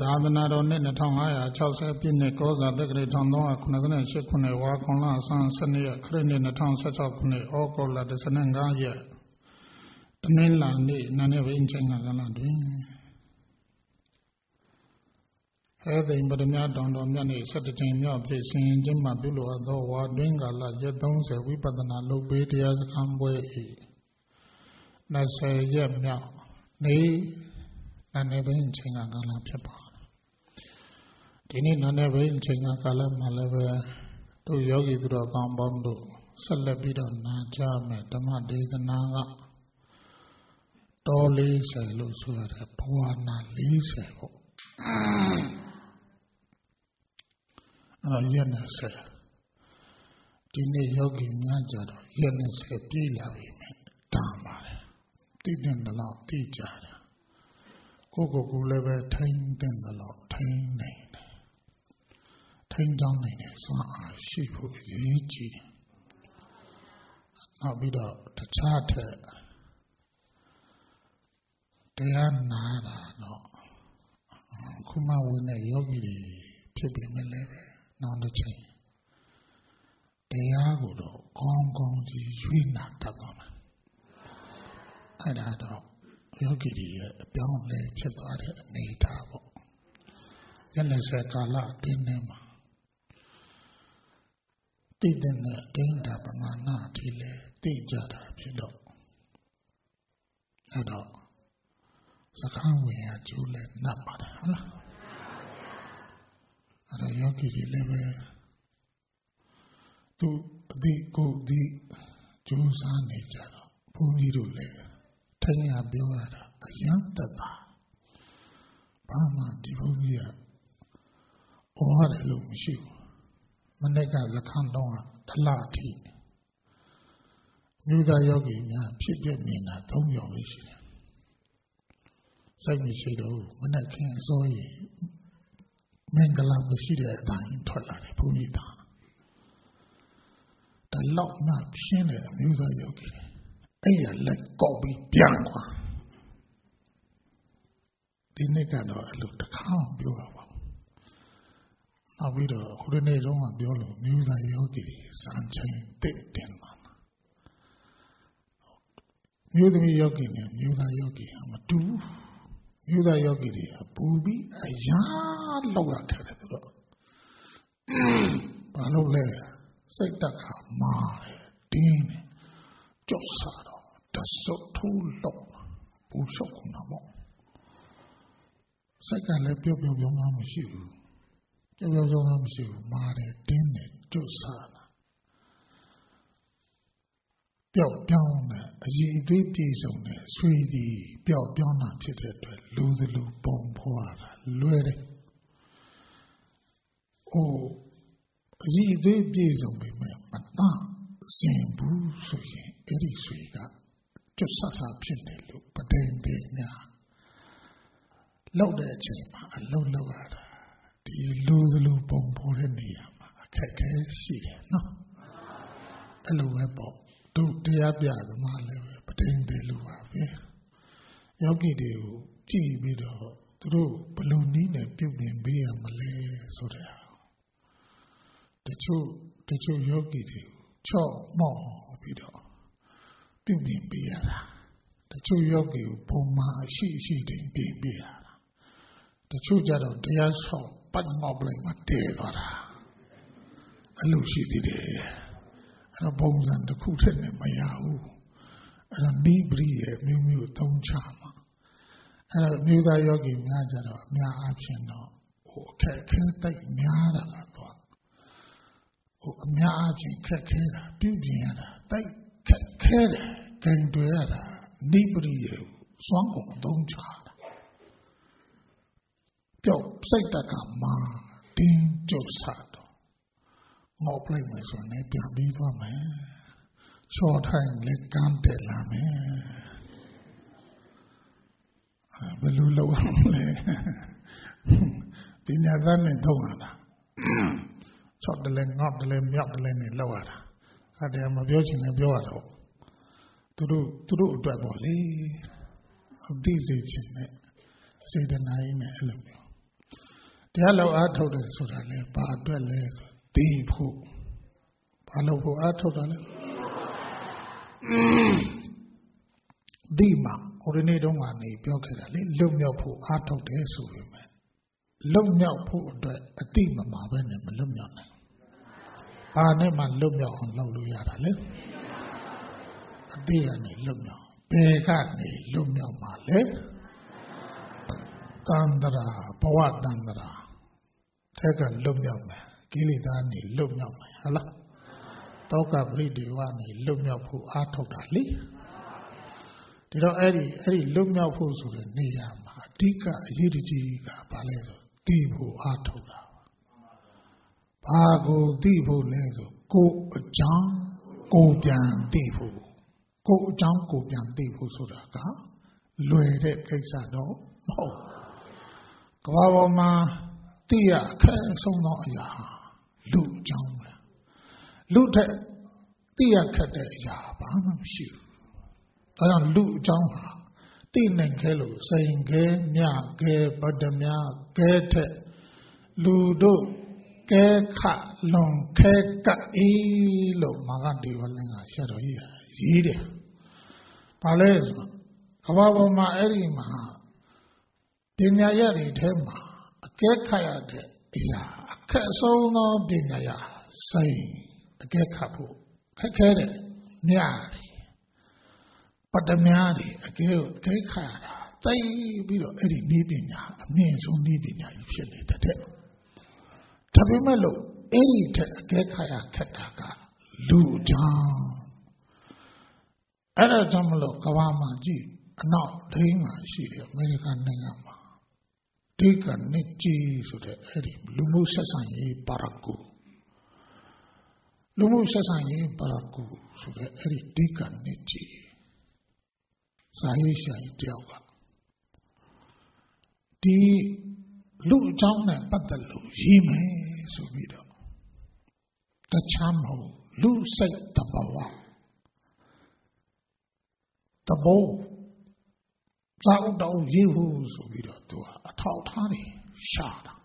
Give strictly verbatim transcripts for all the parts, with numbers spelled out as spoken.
သာသနာတော်နှစ်နှစ်ငါးရာခြောက်ဆယ်ပြည့်နှစ်ကောဇာတက္ကရာတစ်သုံးရာခုနှစ်ရှစ်ခုနှစ်ဝါကွန်လဆန်းဆယ်နှစ်ရက်ခရစ်နှစ်နှစ်ဆယ်၆ခုနှစ်ဩဂုတ်လတစ်ဆယ်ငါးရက်တနင်္လာနေ့နာနေပိုင်းချိန်ကလည်းတွင်ဟဲ့သိမ်ပရမတောင်တော်မြတ်နေ့ဆယ်တစ်ကြိမ်မြောက်ဖြစ်စဉ်ကျင်းပပြုလို့အပ်သောဝါတွင်ကာလရက်သုံးဆယ်ဝိပဿနာလုပ်ပေးတရားစခန်းပွဲ၏နှစ်ဆယ်ရက်မြောက်နေ့နာနေပိုင်းချိန်ကလည်းဖြစ်ပါဒီနေ့နာနေပိုင်းချိန်ကလည်းမှလည်းပဲတို့ယောဂီသူတော်ကောင်းပေါင်းတို့ဆက်လက်ပြီးတော့နာကြားမယ်ဓမ္မဒေသနာကတော်လေးဆယ်လို့ဆိုရတယ်ဘဝနာလေးဆယ်ပေါ့အဲ့တော့ရက်နဲ့ဆယ်ဒီနေ့ယောဂီများကြတော့ရက်နဲ့ဆယ်ပြည့်လာပြီမယ်တာပါတယ်သိတဲ့တော့သိကြတယ်ကိုကိုကိုလည်းပဲထိန်းတဲ့တော့ထိန်းနိုင်တယ်ထိန်းကြောင်းနိုင်တယ်စွမ်းအားရှိဖို့အရေးကြီးတယ်နောက်ပြီးတော့တခြားထက်တရားနာတာတော့ခုမှဝင်တဲ့ယောဂီတွေဖြစ်ပြီမလဲပဲနောက်တစ်ချိန်တရားကိုတော့ကောင်းကောင်းကြီးရွေးနာတတ်သွားမှာအဲ့ဒါတော့ယောဂီတွေရဲ့အပြောင်းအလဲဖြစ်သွားတဲ့အနေအထားပေါ့ရက်လက်ဆက်ကာလအတွင်းထဲမှာသိတဲ့နဲ့ဒိဋ္ဌာပမာဏအထိလဲသိကြတာဖြစ်တော့အဲ့တော့စခန်းဝင်ရကျိုးလဲနှပ်ပါတယ်ဟုတ်လားအဲ့တော့ယောဂီတွေလည်းပဲသူအတိကိုယ်ဒီကျိုးစားနေကြတော့ဘုန်းကြီးတို့လည်းထိုင်ရပြောရတာအယံတတ်တာဘာမှဒီဘုန်းကြီးကဩဟာတယ်လို့မရှိဘူးမနေ့ကစခန်းတော့တလအထိမြို့သားယောဂီများဖြစ်ပြမြင်တာသုံးယောက်ပဲရှိတယ်စိတ်မရှိတော့မနဲ့ခင်အစိုးရမင်္ဂလာမရှိတဲ့အတိုင်းထွက်လာတယ်ဘုန်းကြီးသားတလောက်မှဖြင်းတဲ့အမျိုးသားယောဂီအဲ့ရလက်ကောက်ပြီးပြန်ခွာဒီနေ့ကတော့အဲ့လိုတစ်ခါမှပြောရပါဘူးနောက်ပြီးတော့ခုနေ့တုန်းကပြောလို့မျိုးသားယောဂီစံချိန်တိတ်တင်လာမျိုးသမီးယောဂီနဲ့မျိုးသားယောဂီမတူဘူးမျိုးသားယောဂီတွေကပူပြီးအရာလောက်ရခဲ့တယ်သူတို့ဘာလို့လဲစိတ်တက်ခါမာတယ်တင်းတယ်ကြောက်စားတော့တဆုတ်ထိုးလောက်ပူရှုပ်ကုန်တာပေါ့စိတ်ကလည်းပျော့ပျော့ပြောင်းပြောင်းမရှိဘူးပျော့ပျော့ပြောင်းပြောင်းမရှိဘူးမာတယ်တင်းတယ်ကြောက်စားတာပျောက်ပြောင်းတဲ့အရေးအသေးပြေဆုံးတဲ့ဆွေဒီပျောက်ပြောင်းတာဖြစ်တဲ့အတွက်လူသလူပုံဖွာတာလွယ်တယ်။အိုးအရေးအသေးပြေဆုံးပေမဲ့မတန့်စင်ဘူးဆိုရင်အဲ့ဒီဆွေကကျွတ်ဆဆဖြစ်တယ်လို့ပဒိန်တေညာလောက်တဲ့အချိန်မှာအလုံးလောက်ရတာဒီလူသလူပုံဖော်တဲ့နေရာမှာအခက်အခဲရှိတယ်နော်။အဲ့လိုပဲပေါ့တို့တရားပြသမားလည်းပဲပဒိန်တေလို့ပါပဲယောဂီတွေကိုကြည့်ပြီးတော့သူတို့ဘယ်လိုနည်းနဲ့ပြုပြင်ပေးရမလဲဆိုတဲ့ဟာတချို့တချို့ယောဂီတွေကိုချော့မော့ပြီးတော့ပြုပြင်ပေးရတာတချို့ယောဂီကိုပုံမှန်အရှိအရှိတင်ပြင်ပေးရတာတချို့ကြတော့တရားဆော့ပတ်မောက်လိုက်မှတဲသွားတာအဲ့လိုရှိသေးတယ်အဲ့တော့ပုံစံတစ်ခုထက်နဲ့မရဘူးအဲ့ဒါမိပရိရဲ့မျိုးမျိုးသုံးချမှာအဲ့တော့မျိုးသားယောဂီများကြတော့အများအားဖြင့်တော့ဟိုအခက်ခဲတိုက်များတာလားတော့ဟိုအများအားဖြင့်ခက်ခဲတာပြုပြင်ရတာတိုက်ခက်ခဲတယ်ဂင်တွေရတာမိပရိရဲ့စွမ်းကုန်သုံးချတာပြောက်စိတ်တက်ကမှာတင်းကျုပ်စားတော့ငေါ့ပလိုက်မယ်ဆိုရင်ပြန်ပြီးသွားမယ်ချောထိုင်လက်ကမ်းတက်လာမယ်ဘယ်လိုလုပ်ရမလဲပညာသားနဲ့သုံးရတာချော့တယ်လဲငေါ့တယ်လဲမြောက်တယ်လဲနဲ့လောက်ရတာအဲ့ဒါမပြောချင်လည်းပြောရတော့သူတို့သူတို့အတွက်ပေါ့လေအသိစေချင်တဲ့စေတနာရင်းနဲ့အဲ့လိုမျိုးတရားလောက်အားထုတ်တယ်ဆိုတာလေဘာအတွက်လဲဆိုသိဖို့ဘာလို့ဖို့အားထုတ်တာလဲဒီမှာဟိုဒီနေ့တော့ကနေပြောခဲ့တာလေလွတ်မြောက်ဖို့အားထုတ်တယ်ဆိုပေမဲ့လွတ်မြောက်ဖို့အတွက်အတိမမှာပဲနဲ့မလွတ်မြောက်နိုင်ဘာနဲ့မှလွတ်မြောက်အောင်လုပ်လို့ရတာလေအတိကနေလွတ်မြောက်ဘယ်ကနေလွတ်မြောက်မှာလဲတန္တရာဘဝတန္တရာတက်ကလွတ်မြောက်မယ်ကိလေသာနေလွတ်မြောက်မယ်ဟုတ်လားတောကပရိဒေဝနေလွတ်မြောက်ဖို့အားထုတ်တာလေဒီတော့အဲ့ဒီအဲ့ဒီလွတ်မြောက်ဖို့ဆိုတဲ့နေရာမှာအဓိကအရေးကြီးကဘာလဲဆိုသိဖို့အားထုတ်တာဘာကိုသိဖို့လဲဆိုကိုယ်အကြောင်းကိုပြန်သိဖို့ကိုယ်အကြောင်းကိုပြန်သိဖို့ဆိုတာကလွယ်တဲ့ကိစ္စတော့မဟုတ်ကမ္ဘာပေါ်မှာသိရအခက်အဆုံးသောအရာလူအကြောင်းပဲလူတဲ့သိရခက်တဲ့အရာဘာမှမရှိဘူးဒါကြောင့်လူအကြောင်းဟာသိနိုင်ခဲလို့စိန်ခဲမြခဲဗဒ္ဓမြခဲတဲ့လူတို့ခဲခလွန်ခဲကအေးလို့မာဂဒေဝလင်္ကာဆရာတော်ကြီးရေးတယ်ဘာလဲဆိုကဘာပေါ်မှာအဲ့ဒီမှာပညာရတွေထဲမှာအကဲခတ်ရတဲ့အရာအခက်အဆုံးသောပညာရစိန်အကဲခတ်ဖို့ခက်ခဲတဲ့မြတွေပတ္တမြတွေအကဲကိုအကဲခတ်ရတာသိပြီးတော့အဲ့ဒီနည်းပညာအမြင့်ဆုံးနည်းပညာကြီးဖြစ်နေတဲ့တဲ့ဒါပေမဲ့လို့အဲ့ဒီထက်အကဲခတ်ရခက်တာကလူကြောင့်အဲ့ဒါကြောင့်မလို့ကဘာမှာကြည့်အနောက်ဒိန်းမှာရှိတယ်အမေရိကန်နိုင်ငံမှာဒီကနေ့ကြီးဆိုတဲ့အဲ့ဒီလူမှုဆက်ဆံရေးပါရဂူလူမှုဆက်ဆံရေးပါရဂူဆိုတဲ့အဲ့ဒီဒီကနေ့ကြီးစာရေးဆရာကြီးတယောက်ကဒီလူအကြောင်းနဲ့ပတ်သက်လို့ရေးမယ်ဆိုပြီးတော့တခြားမဟုတ်လူစိတ်တဘာဝတဘောသာဥတော်ရေးဖို့ဆိုပြီးတော့သူကအထောက်ထားနေရှာတာ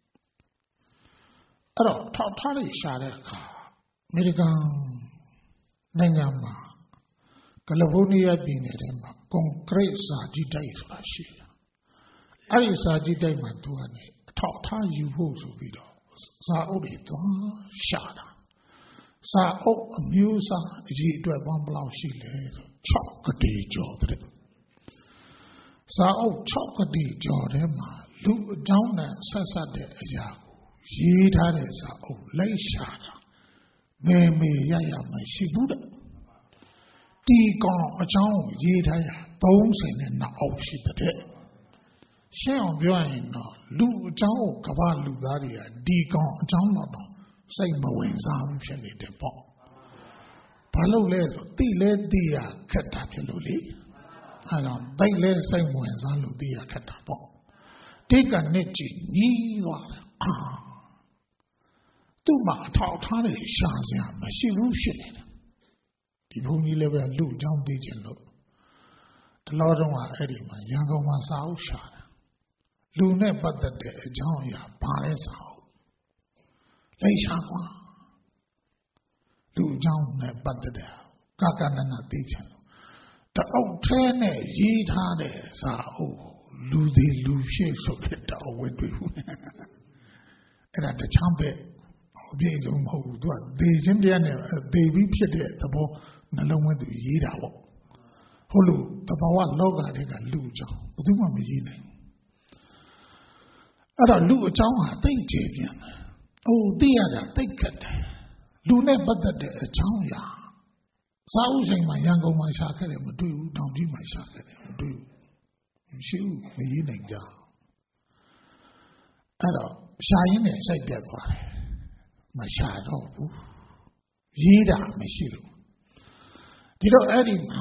အဲ့တော့ထောက်ထားနေရှာတဲ့အခါအမေရိကန်နိုင်ငံမှာကယ်လီဖိုးနီးယားပြည်နယ်ထဲမှာကွန်ကရစ်စာကြည့်တိုက်ဆိုတာရှိတယ်အဲ့ဒီစာကြည့်တိုက်မှာသူကနေအထောက်ထားယူဖို့ဆိုပြီးတော့စာအုပ်တွေသွားရှာတာစာအုပ်အမျိုးအစားအကြီးအတွက်ဘယ်လောက်ရှိလဲဆို၆ကတိကျော်တဲ့စာအုပ်၆ကတိကျော်ထဲမှာလူအကြောင်းနဲ့ဆက်ဆက်တဲ့အရာကိုရေးထားတဲ့စာအုပ်လိုက်ရှာတာမေမေရရမရှိဘူးတဲ့ဒီကောင်အကြောင်းရေးထားရ၃၀နဲ့နောက်အောက်ရှိတဲ့ရှင်းအောင်ပြောရရင်တော့လူအကြောင်းကိုကမ္ဘာလူသားတွေကဒီကောင်အကြောင်းတော့စိတ်မဝင်စားဘူးဖြစ်နေတယ်ပေါ့ဘာလို့လဲဆိုတိလဲတိရခက်တာဖြစ်လို့လေအဲတော့တိတ်လဲစိတ်ဝင်စားလို့တိရခက်တာပေါ့ဒီကနေ့ကြည်ညီးသွားတယ်သူ့မှာအထောက်ထားတဲ့ရှာစရာမရှိဘူးဖြစ်နေတယ်ဒီဘုန်းကြီးလည်းပဲလူအကြောင်းသိခြင်းလို့တလောတုန်းကအဲ့ဒီမှာရန်ကုန်မှာစာအုပ်ရှာတယ်လူနဲ့ပတ်သက်တဲ့အကြောင်းအရာဘာလဲစာအုပ်လိုက်ရှာကွာလူအကြောင်းနဲ့ပတ်သက်တဲ့ကကနနသိခြင်းလို့တအုပ်ထဲနဲ့ရေးထားတဲ့စာအုပ်လူသေးလူဖြစ်ဆိုတဲ့တောင်းဝဲတွေ့ဘူးအဲ့ဒါတချမ်းပဲအပြည့်စုံမဟုတ်ဘူးသူကသေခြင်းတရားနဲ့သေပြီးဖြစ်တဲ့သဘောနှလုံးသွင်းသူရေးတာပေါ့ဟုတ်လို့တဘာဝလောကတွေကလူအကြောင်းဘယ်သူမှမရေးနိုင်အဲ့တော့လူအကြောင်းဟာသိကျယ်ပြန်တယ်။အိုးသိရတာသိခက်တယ်။လူနဲ့ပတ်သက်တဲ့အကြောင်းအရာစာအုပ်ဆိုင်မှာရန်ကုန်မှာရှာခဲ့တယ်မတွေ့ဘူးတောင်ကြီးမှာရှာခဲ့တယ်မတွေ့ဘူးမရှိဘူးမရေးနိုင်ကြအဲ့တော့ရှာရင်းနဲ့စိုက်ပြတ်သွားတယ်မရှာတော့ဘူးရေးတာမရှိလို့ဒီတော့အဲ့ဒီမှာ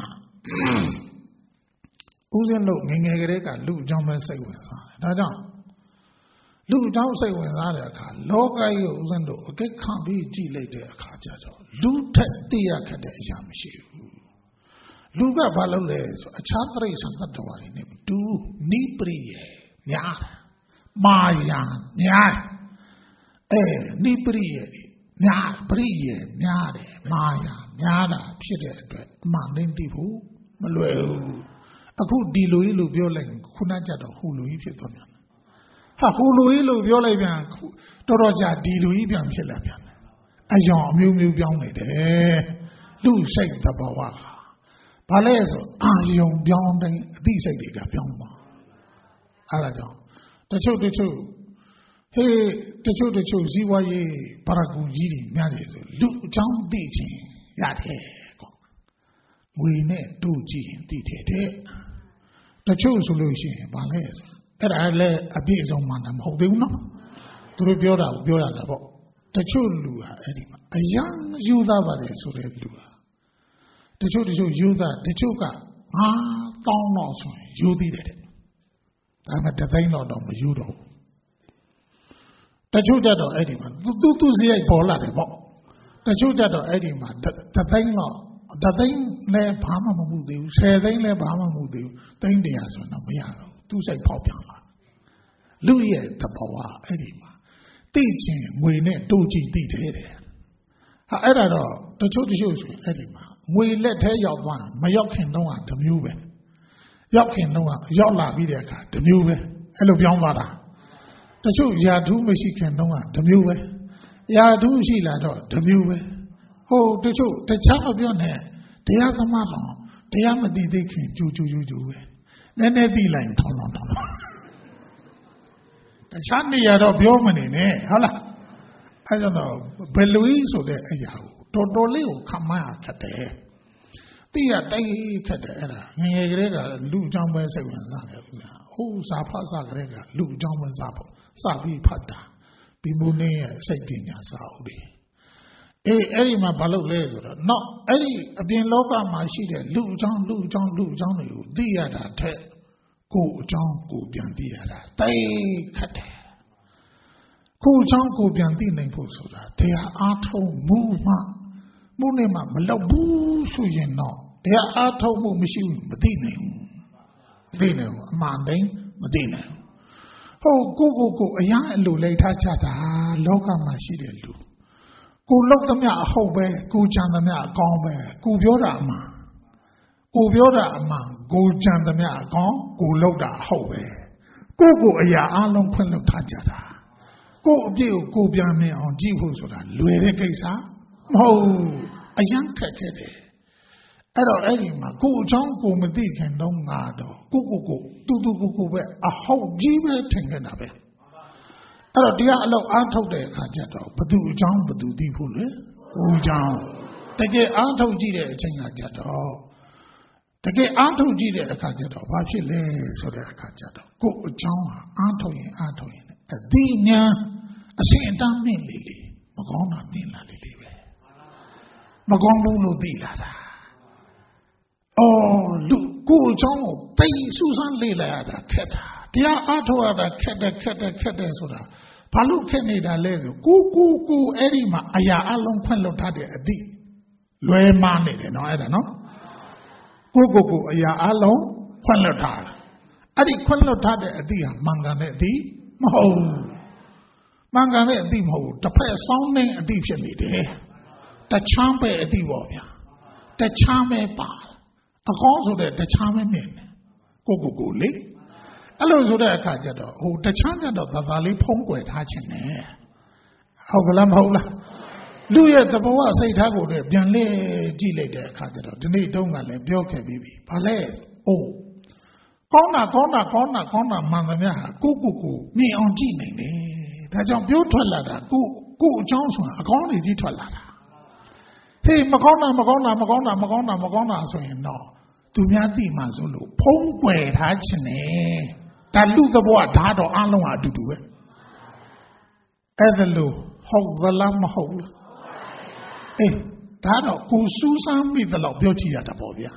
ဦးဇင်းတို့ငငယ်ကလေးကလူအကြောင်းပဲစိတ်ဝင်စားတယ်ဒါကြောင့်လူအကြောင်းစိတ်ဝင်စားတဲ့အခါလောကကြီးကိုဦးဇင်းတို့အကိတ်ခံပြီးကြည့်လိုက်တဲ့အခါကျတော့လူထက်သိရခက်တဲ့အရာမရှိဘူးလူကဘာလုပ်လဲဆိုအခြားတိရစ္ဆာန်တ attva တွေနဲ့တူနိပရိယေများပ Maya, Nya, eh, Nibri, Nya, Brie, Nyare, Maya, Nyana, Pide, Manindivu, Malu, a good diluilu violing, Kunajado, Hulu, if you don't know. Ha Hulu, Viola, Doroja, Diluibian, Filabian. A young Mu Bion, Lu shake the Bawaka. Palezo, ah, young beyond these eighty beyond. Alajon. The two, the two. Hey, the two, the two, Ziwaye, Paraguji, Maris, Lu John Ditching, Yate. We need two G, D. The two solution, Palezo. That I let a bit on Manam holding no. To rebuild out, build out the two Lua, a young Yuda, so they Lua. The two, the two, Yuda, the two got, ah, don't know, you did it. I'm at the vein of the Judo. The two that are Eddie, do to see a polar. The two that are Eddie, the vein of the thing led Pama Mudu, say they led Pama Mudu, the Indians on the Miano, to say Popular. Louis the Power, Eddie. Teaching, we need two G D. However, the two shoes, Eddie. We let her your one, my yokin no one to move it. Yokin no one, Yola Vidaka, the move it. Hello, young water. The two Yadu Mexican no one to move it. Yadu Shila, the move it. Oh, the two, the chap of your neck, they are the mason, they are the dicky, do do you do it. Then they be like Tonon. The Sunday of your money, eh? Holla. I don't know, but Louise or the Ayao. Totally come out at the head. Be a day at the era. Negrega, Lou John West, who Sapa Sagrega, Lou John West, Sabi Pada, Bimune, Saginia Saudi. Eh, Eddie Mabalo later. Not Eddie, being local, my sheet, Lou John, Lou John, Lou John, you, Diada, go John, go beyond Diada. They cut. Go John, go beyond the name for so that they are auto movement. Munema, Malabu, Sujino. They are auto machine, Medina. Medina, Manding, Medina. Oh, go, go, go, a young Lu later chata, local machine. Go look them out, Hobe, go jam them out, gone, go Yoda man. Go Yoda man, go jam them out, gone, go look that Hobe. Go, go, a young long queen of Tajata. Go, Bill, go beyond me on Jihu so that Louis Gaysa. Oh, a young cat. Ero Edima, go John go Medic and don't nado. Go go go, do do go go a whole jibe tinkin of it. Ero dialo out of the Kajato, but do John but do deeply. Oh, John. They get out of Gide Tingajato. They get out of Gide Kajato, what she lay so that Kajato. Go John, Antoine, Antoine. A dinia, a saint down me lily. Magona Nila lily. Magongo Dilada. Oh, look, go John, pay Susan Lila, Keta. Dear Arthur, Keta, Keta, Keta, Soda. Palu Kenida Lezo, go, go, go, Edima, Aya Alon Penlotade, a D. Lue Mane, no, I don't know. Go, go, go, Aya Alon Penlotade. Adi Penlotade, a D, Mangane, D. Mo. Mangane, D. Mo. The prayer sounding a deep shade. The charm a divorce. The charm a bar. A cause of the charm a men. Go go go lick. Allo so that Kajato, who the charm of the valley pongue hatching air. How the lamb hola. Louis the Boa say Tago, Bianle Gile de Kajato, the need don't let Bioke Bibi. Palais. Oh. Kona, Kona, Kona, Kona, Manamia, go go go, me on Gine. That's on Biotola, go, go Johnson, a corny Gitola. Hey, Magona, Magona, Magona, Magona, Magona, so you know. To me, I think Mazulu, Pongue, Hatchine. That lose the boy, Dado, Alon, to do it. Evelyn, hold the lamb hole. Hey, Dado, go Susan with the love beauty at the Bobia.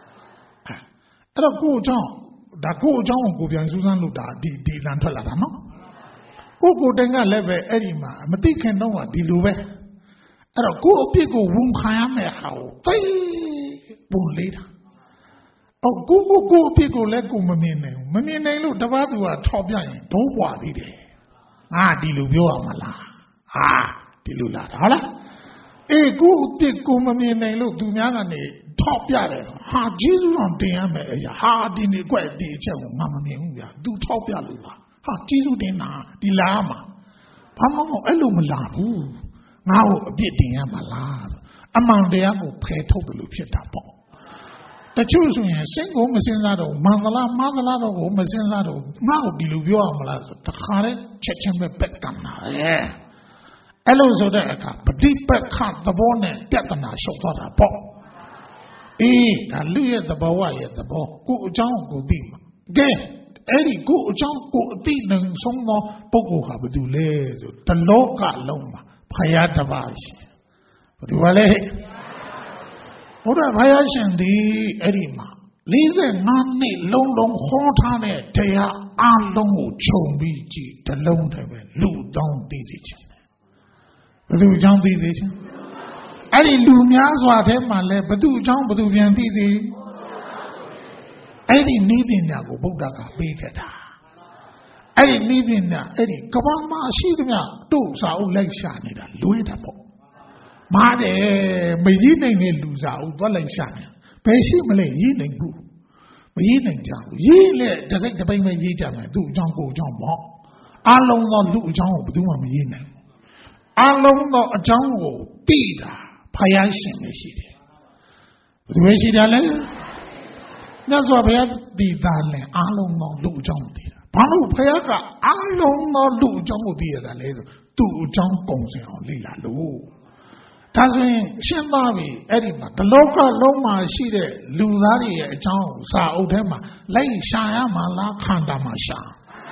I don't go John. That go John, go beyond Susan Luda, the Lantola, no? Go go Denga Leve, Edima, Matikan Noah, Diluve. Ero go big womb ham how they won't later. 哦，ကိုကိုကိုအဖြစ်ကိုလည်းကိုမမြင်နိုင်ဘူးမမြင်နိုင်လို့တပတ်သူကထောက်ပြရင်ဒိုးပွားသေးတယ်ငါဒီလိုပြောရမလားဟာဒီလိုလားဟုတ်လားအေးကိုအဖြစ်ကိုမမြင်နိုင်လို့သူများကနေထောက်ပြတယ်ဟာဂျေဇုတော်တင်ရမယ်အရာဟာဒီနေ့ကွက်ဒီအချက်ကိုငါမမြင်ဘူးဗျာသူထောက်ပြလို့လားဟာဂျေဇုတင်တာဒီလားမှာဘာမှမဟုတ်အဲ့လိုမလားဘူးငါ့ကိုအပြစ်တင်ရမှာလားအမှန်တရားကိုဖယ်ထုတ်တယ်လို့ဖြစ်တာပေါ့တချို့ဆိုရင်စိတ်ကိုမစင်စားတော့မန္တလာမန္တလာတော့ကိုမစင်စားတော့ငါ့ကိုဒီလိုပြောရမလားဆိုတခါတည်းချက်ချင်းပဲပက်ကမ်းလာတယ်အဲ့လိုဆိုတဲ့အခါပฏิပတ်ခသဘောနဲ့ပြဿနာရှုပ်သွားတာပေါ့အေးဒါလူရဲ့သဘောဝရဲ့သဘောကိုအကြောင်းကိုသိမှာကဲအဲ့ဒီကိုအကြောင်းကိုအသိနှံဆုံးသောပုဂ္ဂိုလ်ဟာဘာတူလဲဆိုတလောကလုံးမှာဖယားတစ်ပါးရှိဘာတူပါလဲဘုရားဖယားရှင်ဒီအဲ့ဒီမှာ၄၅နှစ်လုံးလုံးဟောထားတဲ့တရားအလုံးကိုခြုံပြီးကြည့်တလုံးတည်းပဲလူတောင်းသိစေခြင်းဘယ်သူအကြောင်းသိစေခြင်းအဲ့ဒီလူများစွာထဲမှာလဲဘသူအကြောင်းဘသူပြန်သိစေအဲ့ဒီနိဗ္ဗာန်ကိုဗုဒ္ဓကပေးခဲ့တာအဲ့ဒီနိဗ္ဗာန်အဲ့ဒီကဘာမှာရှိသမျှတို့စာအုပ်လိုက်ရှာနေတာလွဲတာပေါ့မားတယ်မကြီးနိုင်တဲ့လူစာအုပ်သွားလိုက်ရှာနေဘယ်ရှိမလဲရေးနိုင်ဘူးမရေးနိုင်ကြဘူးရေးလေတစိတ်တပိတ်ပဲရေးကြမယ်သူ့အကြောင်းကိုအကြောင်းပေါ့အလုံးသောလူအကြောင်းကိုဘယ်သူမှမရေးနိုင်အလုံးသောအကြောင်းကိုသိတာဖယားရှင်ပဲရှိတယ်ဘယ်သူပဲရှိတယ်လဲမြတ်စွာဘုရားတည်တာလဲအလုံးသောလူအကြောင်းသိတာဘာလို့ဖယားကအလုံးသောလူအကြောင်းကိုသိရတာလဲဆိုသူ့အကြောင်းကုံစင်အောင်လေ့လာလို့ဒါဆိုရင်ရှင်းသွားပြီအဲ့ဒီမှာဒီလောကလုံးမှာရှိတဲ့လူသားတွေရဲ့အကြောင်းကိုစာအုပ်ထဲမှာလိုက်ရှာရမှာလားခန္ဓာမှာရှာ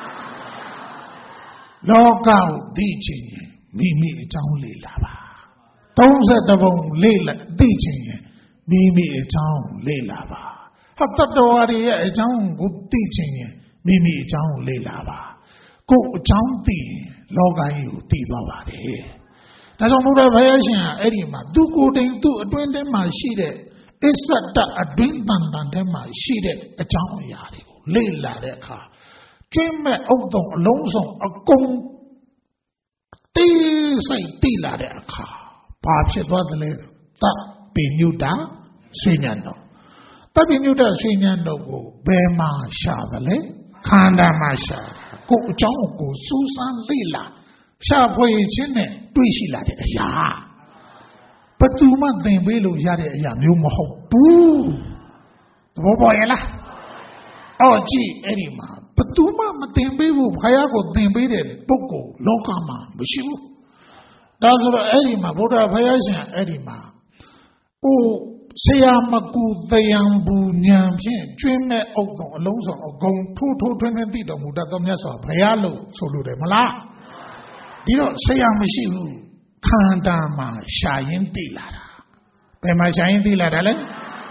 လောကကိုသိခြင်းရင်မိမိအကြောင်းလေ့လာပါသုံးဆယ်ပုံလေ့လာသိခြင်းရင်မိမိအကြောင်းလေ့လာပါဟာတတ္တဝါတွေရဲ့အကြောင်းကိုသိခြင်းရင်မိမိအကြောင်းလေ့လာပါကိုယ်အကြောင်းသိရင်လောကကြီးကိုသိသွားပါတယ်ဒါကြောင့်ဘုရားဘုရားရှင်ကအဲ့ဒီမှာသူကိုယ်တိုင်သူ့အတွင်းထဲမှာရှိတဲ့အစ္ဆတအတွင်းတန်တန်ထဲမှာရှိတဲ့အကြောင်းအရာတွေကိုလေ့လာတဲ့အခါကျင်းမဲ့အုပ်တုံအလုံးစုံအကုန်တိစိတ်တိလာတဲ့အခါဘာဖြစ်သွားသလဲတပ်ပိညုတာဆွေညံတော်တပ်ပိညုတာဆွေညံတော်ကိုဘယ်မှာရှာသလဲခန္ဓာမှာရှာကိုယ်အကြောင်းကိုစူးစမ်းလေ့လာရှာဖွေခြင်းနဲ့တွေ့ရှိလာတဲ့အရာဘယ်သူမှသင်ပေးလို့ရတဲ့အရာမျိုးမဟုတ်ဘူးသဘောပေါက်ရဲ့လားအော်ကြည့်အဲ့ဒီမှာဘယ်သူမှမသင်ပေးဘူးဘုရားကိုသင်ပေးတဲ့ပုဂ္ဂိုလ်လောကမှာမရှိဘူးဒါဆိုတော့အဲ့ဒီမှာဘုရားဘုရားရှင်အဲ့ဒီမှာဟိုဆရာမကူတရားဘူးဉာဏ်ဖြင့်ကျွင်းမဲ့အုပ်တော်အလုံးစုံအကုန်ထိုးထိုးထွင်းထွင်းသိတော်မူတတ်သောမြတ်စွာဘုရားလို့ဆိုလိုတယ်မလားဒီတော့ဆရာမရှိဘူးခန္ဓာမှာရှာရင်သိလာတာဘယ်မှာရှာရင်သိလာတာလဲ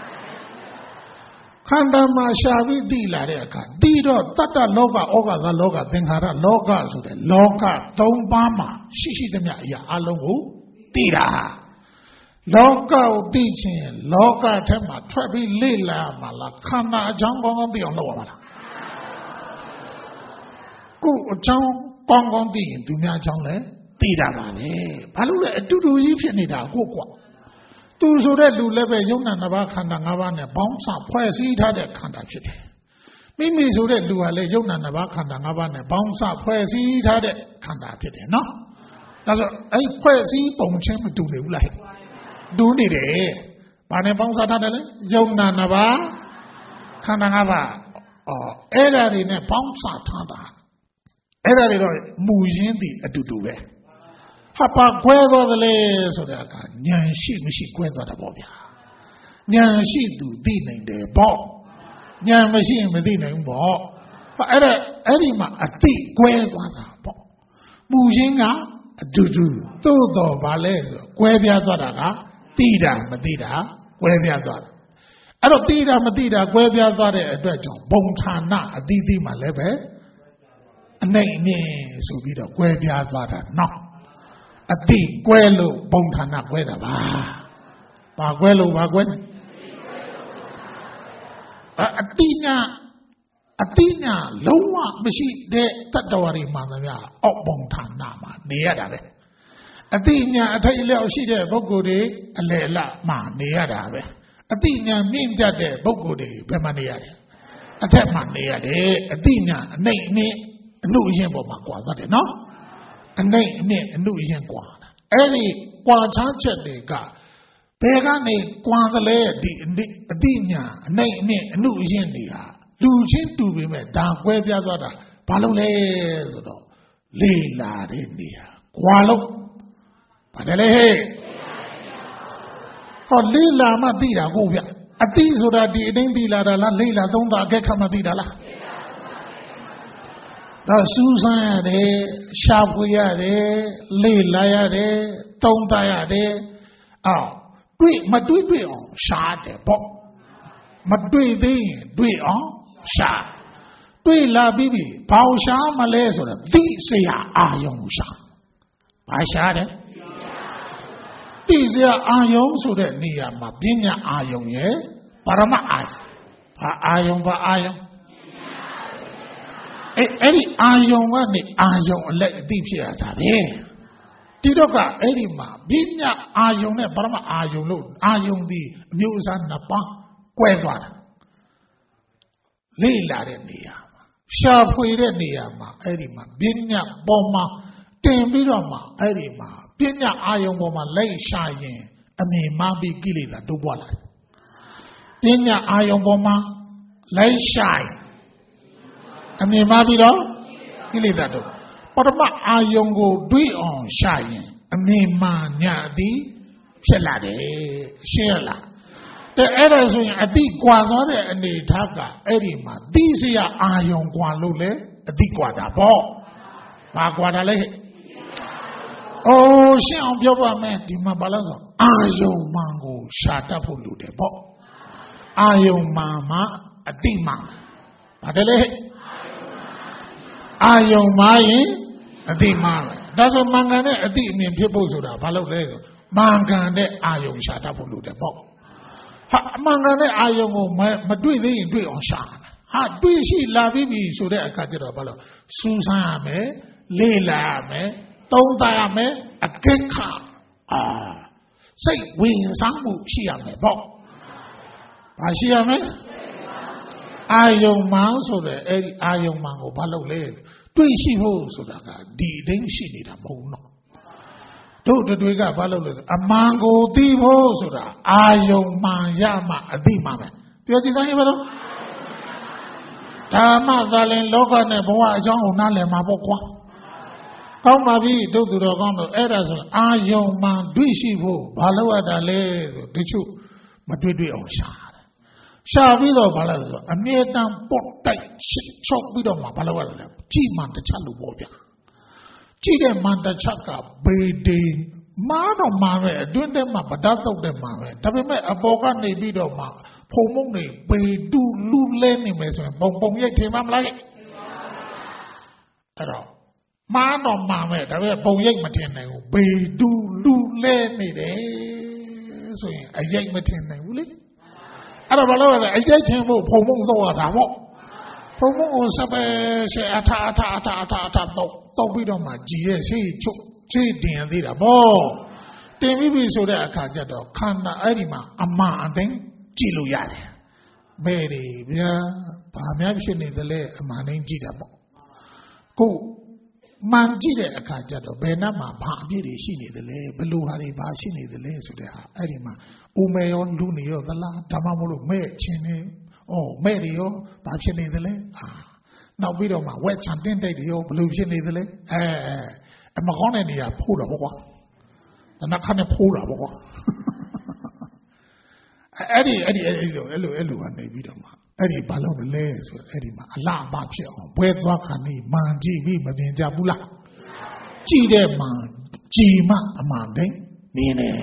ခန္ဓာမှာရှာပြီးသိလာတဲ့အခါသိတော့တတ္တလောကဩဃသလောကသင်္ခါရလောကဆိုတဲ့လောကသုံးပါးမှာရှိရှိသမျှအရာအလုံးကိုသိတာလောကကိုသိခြင်းလောကထဲမှာထွက်ပြီးလေ့လာမှာလားခန္ဓာအကြောင်းကောင်းကောင်းသိအောင်လုပ်ရမှာလားကိုယ်အကြောင်းကောင်းကောင်းသိရင်သူများအကြောင်းလည်းသိတာပါပဲဘာလို့လဲအတူတူကြီးဖြစ်နေတာကိုကွာသူဆိုတဲ့လူလည်းပဲယုံနာနှစ်ပါးခန္ဓာ၅ပါးနဲ့ပေါင်းစပ်ဖွဲ့စည်းထားတဲ့ခန္ဓာဖြစ်တယ်မိမိဆိုတဲ့လူဟာလည်းယုံနာနှစ်ပါးခန္ဓာ၅ပါးနဲ့ပေါင်းစပ်ဖွဲ့စည်းထားတဲ့ခန္ဓာဖြစ်တယ်နော်ဒါဆိုအဲ့ဖွဲ့စည်းပုံချင်းမတူနေဘူးလားတူနေတယ်ဘာနဲ့ပေါင်းစပ်ထားတယ်လဲယုံနာနှစ်ပါးခန္ဓာ၅ပါးအော်အဲ့ဒါတွေနဲ့ပေါင်းစပ်ထားတာအဲ့ဒါတွေတော့မူရင်းတည်အတူတူပဲဟာပါကွဲသွားသလဲဆိုတဲ့အခါဉာဏ်ရှိမရှိကွဲသွားတာပေါ့ဗျာဉာဏ်ရှိသူသိနိုင်တယ်ပေါ့ဉာဏ်မရှိရင်မသိနိုင်ဘူးပေါ့အဲ့ဒါအဲ့ဒီမှာအသိကွဲသွားတာပေါ့မူရင်းကအတူတူသို့တော်ဗာလဲဆိုကွဲပြားသွားတာကသိတာမသိတာကွဲပြားသွားတာအဲ့တော့သိတာမသိတာကွဲပြားသွားတဲ့အတွက်ကြောင့်ဘုံဌာနအသီးသီးမှာလည်းပဲအနိုင်အမြင်ဆိုပြီးတော့ကွဲပြားသွားတာနော်အတိကွဲလို့ဘုံဌာနကွဲတာပါဘာကွဲလို့ဘာကွဲဟအတိညာအတိညာလုံးဝမရှိတဲ့တတ္တဝါတွေမှန်သမျှအောက်ပုံဌာနမှာနေရတာပဲအတိညာအထိတ်လျောက်ရှိတဲ့ပုဂ္ဂိုလ်တွေအလယ်အလတ်မှနေရတာပဲအတိညာမြင့်တတ်တဲ့ပုဂ္ဂိုလ်တွေဘယ်မှာနေရလဲအထက်မှာနေရတယ်အတိညာအနှိမ့်အနှင်းအနှုတ်အရင်ပေါ်မှာကွာသတ်တယ်နော်အနှိမ့်အနှင်းအနှုတ်အရင်ကွာအဲ့ဒီကွာခြားချက်တွေကဘယ်ကနေကွာသလဲဒီအတိညာအနှိမ့်အနှင်းအနှုတ်အရင်တွေဟာလူချင်းတူပေမဲ့ဒါကွဲပြားသွားတာဘာလို့လဲဆိုတော့လေလာတဲ့နေရာကွာလို့ပါတယ်လေဟဲ့ဟောလေလာမှသိတာကိုဗျအတိဆိုတာဒီအတင်းသိလာတာလားလေလာသုံးတာအကဲခတ်မှသိတာလားတော့စူးစမ်းရတယ်ရှာဖွေရတယ်လေလာရတယ်သုံးသပ်ရတယ်အော်တွေ့မတွေ့တွေ့အောင်ရှာတယ်ပေါ့မတွေ့သေးရင်တွေ့အောင်ရှာတွေ့လာပြီးပြီဘာလို့ရှာမလဲဆိုတော့သိစရာအာယုံရှာဘာရှာတယ်သိစရာအာယုံဆိုတဲ့နေရာမှာပညာအာယုံရဲ့ပရမအာယုံဘာအာယုံဘာအာယုံအဲ့အဲ့ဒီအာယုံကနေအာယုံအလက်အသိဖြစ်ရတာပဲဒီတော့ကအဲ့ဒီမှာပညာအာယုံနဲ့ပရမအာယုံလို့အာယုံဒီအမျိုးအစားနှစ်ပါးကွဲသွားတာလေ့လာတဲ့နေရာမှာရှာဖွေတဲ့နေရာမှာအဲ့ဒီမှာပညာပေါ်မှာတင်ပြီးတော့မှအဲ့ဒီမှာပညာအာယုံပေါ်မှာလိုက်ရှာရင်အမြင်မှပြီးကိလေသာတိုးပွားလာတယ်ပညာအာယုံပေါ်မှာလိုက်ရှာရင်အမြင်မှပြီးတော့ကိလေသာတိုးပရမအာယုံကိုတွေးအောင်ရှာရင်အမြင်မှညာသည်ဖြစ်လာတယ်ရှင်းရလားတဲ့အဲ့ဒါဆိုရင်အတိကွာသွားတဲ့အနေထားကအဲ့ဒီမှာသိစရာအာယုံကွာလို့လေအတိကွာတာပေါ့ဘာကွာတာလဲအိုးရှင်းအောင်ပြောပါမယ်ဒီမှာဘာလို့ဆိုအာယုံမှန်ကိုရှာတတ်ဖို့လိုတယ်ပေါ့အာယုံမှန်မှအတိမှန်ဘာတယ်လဲအာယုံမှရင်အတိမှန်ဒါဆိုမှန်ကန်တဲ့အတိအမြင်ဖြစ်ဖို့ဆိုတာဘာလို့လဲဆိုမှန်ကန်တဲ့အာယုံရှာတတ်ဖို့လိုတယ်ပေါ့ဟာအမှန်ကန်တဲ့အာယုံကိုမတွေ့သေးရင်တွေ့အောင်ရှာဟာတွေ့ရှိလာပြီးပြီဆိုတဲ့အခါကျတော့ဘာလို့စူးစမ်းရမယ်လေ့လာရမယ်သုံးသပ်ရမယ်အကဲခတ်အာစိတ်ဝင်စားမှုရှိရမယ်ပေါ့ဘာရှိရမလဲအာယုံမှန်ဆိုတဲ့အဲ့ဒီအာယုံမှန်ကိုဘာလို့လဲတွေ့ရှိဖို့ဆိုတာကဒီအတိုင်းရှိနေတာမဟုတ်ဘူးနော်တို့တွေကဘာလို့လဲအမှန်ကိုသိဖို့ဆိုတာအာယုံမှန်ရမှအသိမှပဲပြောကြည့်တိုင်းဘယ်လိုဓမ္မသာလင်လောကနဲ့ဘဝအကြောင်းကိုနားလည်မှာပေါ့ကွာကောင်းပါပြီတို့သူတော်ကောင်းတို့အဲ့ဒါဆိုအာယုံမှန်တွေ့ရှိဖို့ဘာလို့ရတာလဲဆိုတချို့မတွေ့တွေ့အောင်ရှာတယ်ရှာပြီးတော့ဘာလဲဆိုအမြဲတမ်းပုတ်တိုက်ချောက်ပြီးတော့မှဘာလို့ရလဲကြည်မှန်တစ်ချက်လို့ပေါ့ဗျာကြည့်တဲ့မှန်တစ်ချက်ကဘေဒီမာတော့မှာပဲအတွင်းထဲမှာဗဒတ်တုတ်တဲ့မှာပဲဒါပေမဲ့အပေါ်ကနေပြီးတော့မှဖုံမုံနေဘေတူလူလဲနေမယ်ဆိုရင်ပုံပုံရိတ်ထင်မှမလားအဲ့တော့မာတော့မှာပဲဒါပေမဲ့ပုံရိတ်မထင်နိုင်ဘူးဘေတူလူလဲနေတယ်ဆိုရင်အရိတ်မထင်နိုင်ဘူးလေအဲ့တော့ဘာလို့လဲအရိတ်ထင်ဖို့ဖုံမုံတော့ရတာပေါ့ဖုံမုံကိုစပယ်ရှေအထာအထာအထာအထာအထာတော့တော့ပြီးတော့မှကြည်ရဲ့ရှိချုပ်ရှိတင်သေးတာပေါ့တင်ပြီးပြီဆိုတဲ့အခါကျတော့ခန္ဓာအဲ့ဒီမှာအမှန်အတိုင်းကြည့်လို့ရတယ်မဲတွေဗျာဘာများဖြစ်နေသလဲအမှန်တိုင်းကြည့်တာပေါ့ကိုမှန်ကြည့်တဲ့အခါကျတော့ဘယ်နှမှာဘာအပြည့်တွေရှိနေသလဲဘလို့ဟာတွေဘာရှိနေသလဲဆိုတဲ့ဟာအဲ့ဒီမှာအိုမဲရောလူနေရောသလားဒါမှမဟုတ်လို့မဲ့ချင်းနေဩမဲ့တွေရောဘာဖြစ်နေသလဲအာနောက်ပြီးတော့မှဝက်ချန်တင်းတိတ်တွေရောဘလို့ဖြစ်နေသလဲအဲအမကောင်းတဲ့နေရာဖိုးတာပေါ့ကွာတနခါနဲ့ဖိုးတာပေါ့ကွာအဲ့ဒီအဲ့ဒီအဲ့ဒီလိုအဲ့လိုအဲ့လိုကနေပြီးတော့မှအဲ့ဒီဘာလို့လဲဆိုအဲ့ဒီမှာအလှအပဖြစ်အောင်ဘွဲသွားခါနေမှန်ကြည့်ပြီးမမြင်ကြဘူးလားကြည့်တဲ့မှန်ကြည်မှအမှန်တိုင်းမြင်တယ်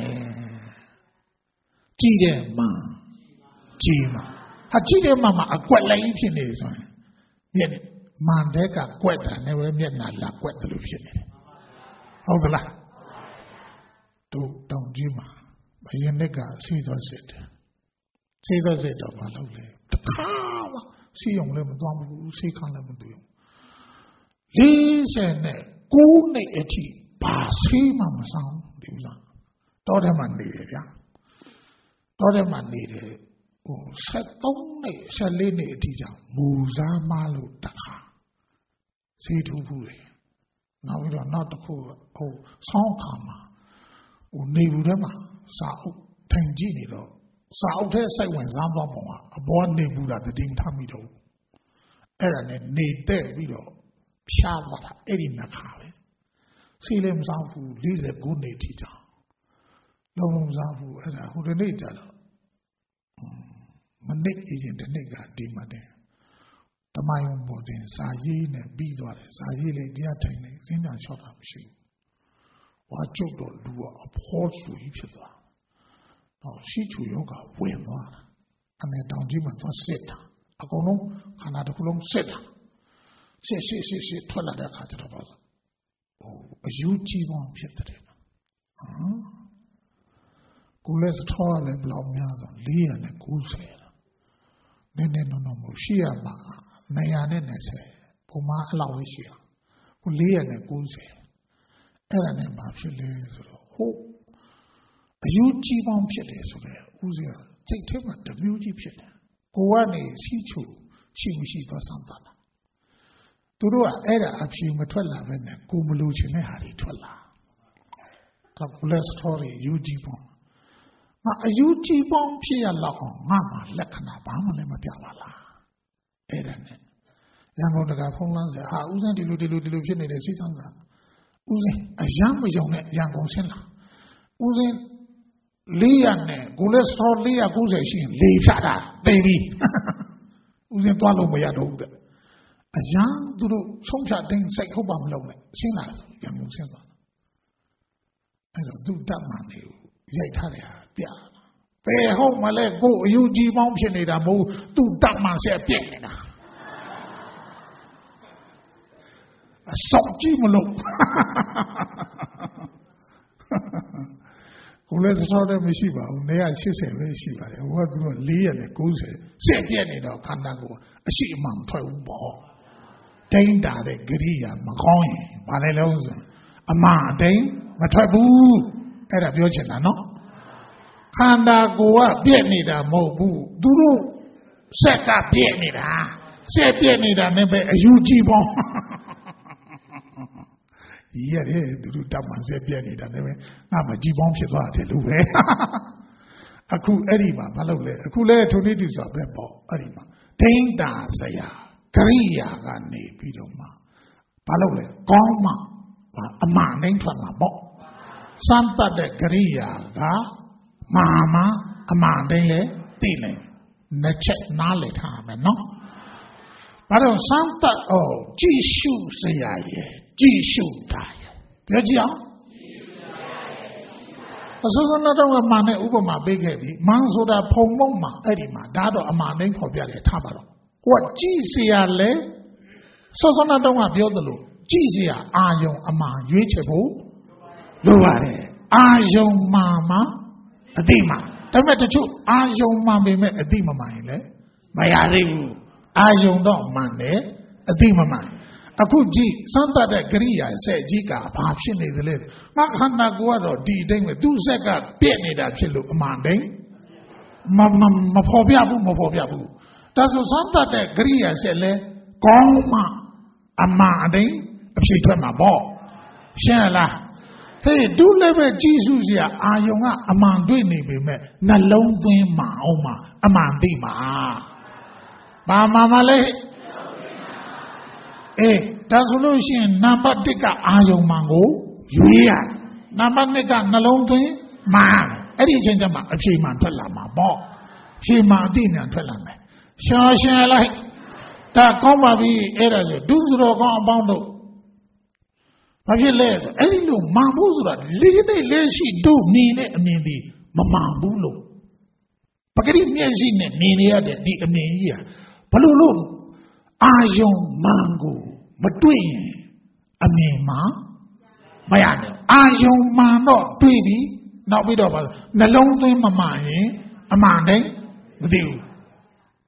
ကြည့်တဲ့မှန်ကြည်မှဟာကြည့်တဲ့မှန်မှာအကွက်လိုက်ဖြစ်နေဆိုရင်မြင်တယ်မှန်တဲ့ကကွက်တာနဲ့ပဲမျက်နှာလာကွက်တယ်လို့ဖြစ်နေတယ်ဟုတ်သလားတို့တောင်ကြီးမှာဘယင်းကဆေးသွားစစ်တယ်ဆေးသွားစစ်တော့မလုပ်လေ Takawa, see on lemon, see can lemon do. Listen, go ne eti, passy mamma sound, daughter man needed, yeah. Daughter man needed, oh, set only, Salene teacher, Musa Malu Taka. See to Bule. Now we are not the cool, oh, song kama, oh, Nebudema, Sao, Tangini. Sao te sai when Zamba Moa, a born Nebuda, the Dim Tamido. Eran and need there, Vido, Piava, Eddie Nakale. See them Zamfu, these a good native teacher. No Zamfu, and who the nature. Manik agent the nigga, Dimade. The my own body, Sayin and Bidwale, Sayele, Diatane, Zina shot up shoe. What joke don't do a port to each other. She to yoga, way more. And then down Jim was set. I go no, Canada Kulum set. Say, say, say, say, twelve that cut it about. Oh, a huge one pit. Gules tall and blow me out on Lee and a cool sail. Then, no, no, Shia Ma, Nayan and say, Poma Lawishia, who Lee and a cool sail. Eran and Mafia, hope. You keep on pitting, who's there? Take him at the beauty pit. Go on a see to she will see for something. To do a error of she matwella when the Gumuluchin Harry Twella. A story, you keep on. Now, you keep on Pia Long, Mamma, Lekana, Bama, Matiawala. Eren. Young on the Gapolan, ah, Usan diluted delusion in the season. Usan, a young young Gosena. Usan. Liane, Gules Lia Guzeshin, Leave baby. Using Twalo Mayado. A young Duru, some shot things say Hobam Lome, Sina, young Musema. I don't do that man, yet Haria, yeah. Pay home my leg, go, you G mountain it, I move, do that man say, Piena. A salt Jimolo. Let's tell them Shiva, they are she say, Shiva, what do Lee and the goose say, Jenny or Kandago, a sheep man, twelve ball. Dane da de Gria, Macoy, Manelosa, a man, Dane, Matrabu, era Biocena, no? Kandago, Bienida, Mobu, Duru, Seka Bienida, say Bienida, never a U G bomb. Yeah, do that man said, Bianni, I'm a G-bomb shit out of a cool Edima, Palole, a cool air to need is a bebo, Edima. Dane da saya, Korea, Gani, Pidoma, Palole, Goma, a man named Flamabo, Santa de Korea, Mama, a man dele, Dile, Nechet Nale time, no? But on Santa, oh, Jishu say, Jishu die. Yajia? A son of a man, Ubama big heavy, Mansoda Pomoma, Edima, Dado, a man named Pobiale Tabaro. What Jisia le? So son of a Biodalo, Jisia, Ayon, a man, Yuichebo, Luare, Ayon Mama, Adima. The matter to Ayon Mamma, Adima mine, Mayari, Ayon dog man, Adima mine. Akuji, Santa de Gria said, Jika, Papshin is the lid. Makana Guado, D. Ding with two second, Penny that she look manding. Mapobiabu, Mapobiabu. That's what Santa de Gria said, Goma, a manding, a she to my ball. Shella. Hey, do live at Jesus here, Ayonga, a man doing me, Nalone doing ma, Oma, a man de ma. Mamma le. Eh, resolution number tika ayong mango, yuya. Number nika nalong tuin, man. Eri change ma, she man twella ma bo. She man din and twella me. Shaw share like that comma be errors, do the compound. Have you led any look, Mambuzra, leave it, she do mean it, maybe, Mamambulo. Pagari Miazine, Minia, the Amiya, Palulu. Ayong mango, between a mema, Mayano. Ayong mano, baby, not with us. Nalong to mamma, a man, with you.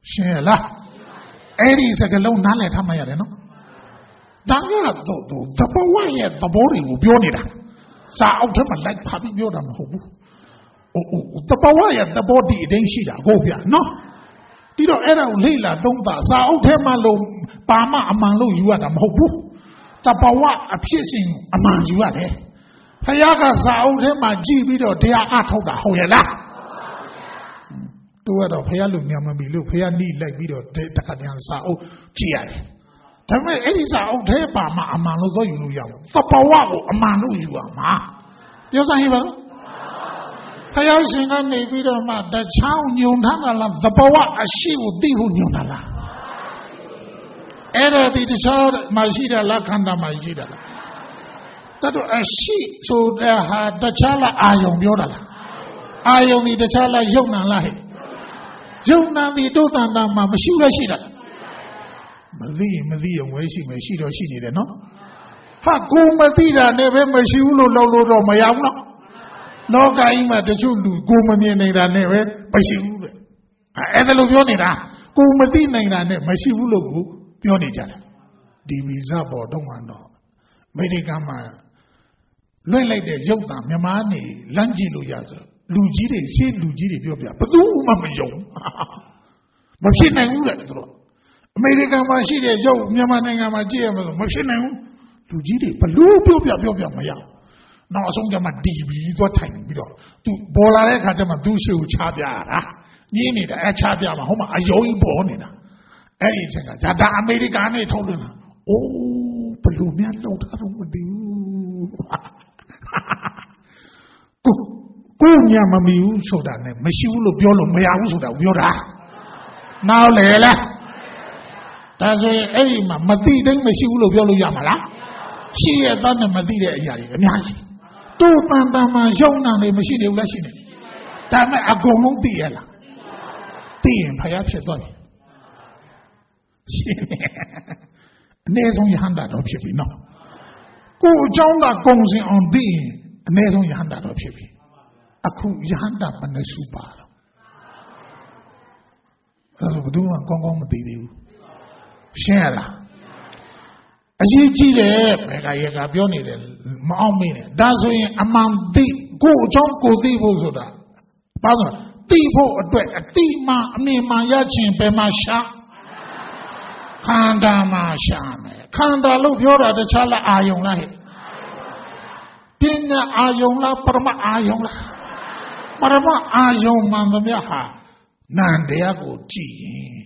ရှင်လားအဲ့ဒီစကားလုံးနားလည်ထားမှရတယ်နော်ဒါကတော့သဘောဝရဲ့သဘောတွေကိုပြောနေတာစာအုပ်ထဲမှာလိုက်ဖတ်ပြီးပြောတာမဟုတ်ဘူးအိုးအိုးသဘောဝရဲ့သဘောဒီအတိုင်းရှိတာကိုဗျာနော်ဒီတော့အဲ့ဒါကိုလေ့လာသုံးသပ်စာအုပ်ထဲမှာလို့ပါမအမှန်လို့ယူရတာမဟုတ်ဘူးသဘောဝအဖြစ်စဉ်အမှန်ယူရတယ်ဖခင်ကစာအုပ်ထဲမှာကြည့်ပြီးတော့တရားအထုတ်တာဟုတ်ရဲ့လားသူကတော့ဖခင်လူညံမမီလို့ဖခင်နှိလိုက်ပြီးတော့တခါတည်းစာအုပ်ကြည့်ရတယ်ဒါပေမဲ့အဲ့ဒီစာအုပ်ထဲပါမှအမှန်လို့တော့ယူလို့ရအောင်သဘောဝကိုအမှန်လို့ယူရမှာပြောစမ်းဟိပါလားဖခင်ရှင်ကနေပြီးတော့မှတချောင်းညုံထားတာလားသဘောဝအရှိကိုသိဖို့ညုံတာလားအဲ့ဒါဒီတခြားမရှိတာလားခန္ဓာမှာရှိတာလားဒါတော့အရှိဆိုတာဟာတခြားလားအာယုံပြောတာလားအာယုံဒီတခြားလားယုံနာလားဟဲ့ယုံနာဒီတို့တန်တာမှာမရှိလဲရှိတာမသိမသိရင်ဝဲရှိမယ်ရှိတော့ရှိနေတယ်နော်ဟာကိုမသိတာနဲ့ပဲမရှိဘူးလို့လောက်လို့တော့မရဘူးနော်လောကကြီးမှာတချို့လူကိုမမြင်နေတာနဲ့ပဲမရှိဘူးပဲအဲ့ဒါလို့ပြောနေတာကိုမသိနိုင်တာနဲ့မရှိဘူးလို့ကိုပြောနေကြတယ်ဒီဗီဇပေါ်တော့မှတော့အမေရိကန်မှာလွှင့်လိုက်တဲ့ရုပ်သံမြန်မာနေလမ်းကြည့်လို့ရဆိုလူကြီးတွေရှေ့လူကြီးတွေပြောပြဘယ်သူမှမယုံမဖြစ်နိုင်ဘူးလေသူတို့အမေရိကန်မှာရှိတဲ့ရုပ်မြန်မာနိုင်ငံမှာကြည့်ရမှာဆိုမဖြစ်နိုင်ဘူးလူကြီးတွေဘလို့ပြောပြပြောပြမရနောက်အဆုံးကျမှတီဗီသွားထိုင်ပြီးတော့သူပေါ်လာတဲ့အခါကျမှသူ့ရှေ့ကိုချပြရတာညင်းနေတာအချပြမှာဟိုမှာအယုံကြီးပေါ်နေတာအဲ့ဒီအချိန်ကဒါဒါအမေရိကန်နဲ့ထုတ်လို့လားအိုးဘလို့များလောက်တာတော့မသိဘူးကိုကိုညာမမီဘူးဆိုတာနဲ့မရှိဘူးလို့ပြောလို့မရဘူးဆိုတာပြောတာနောက်လေလားဒါဆိုရင်အဲ့ဒီမှာမသိတိုင်းမရှိဘူးလို့ပြောလို့ရမှာလားရှိရတဲ့နဲ့မသိတဲ့အရာတွေအများကြီးတို့တန်တန်မှယုံနာနေမရှိနေဘူးလားရှိနေဒါမဲ့အကုန်လုံးသိရလားသိရင်ဖယားဖြစ်သွားပြီရှိနေအနည်းဆုံးယဟန္တာတော့ဖြစ်ပြီနော်ကိုအကြောင်းကကုံစင်အောင်သိရင်အနည်းဆုံးယဟန္တာတော့ဖြစ်ပြီအခုယဟန္တာဘယ်နှစုပါတော့အဲ့ဒါဘယ်သူမှကောင်းကောင်းမသိသေးဘူးရှင်းရလားအရေးကြီးတယ်ဘယ်ကရေကပြောနေတယ်မအောင်မင်းနဲ့ဒါဆိုရင်အမှန်သိကိုအကြောင်းကိုသိဖို့ဆိုတာဘာလို့သိဖို့အတွက်အတိမှအမြင်မှရခြင်းဘယ်မှာရှာခန္ဓာမှာရှာမယ်ခန္ဓာလို့ပြောတာတခြားလားအာယုံလားဟဲ့ပညာအာယုံလားပရမအာယုံလားပရမအာယုံမှန်သမျှဟာနန္တရားကိုကြည့်ရင်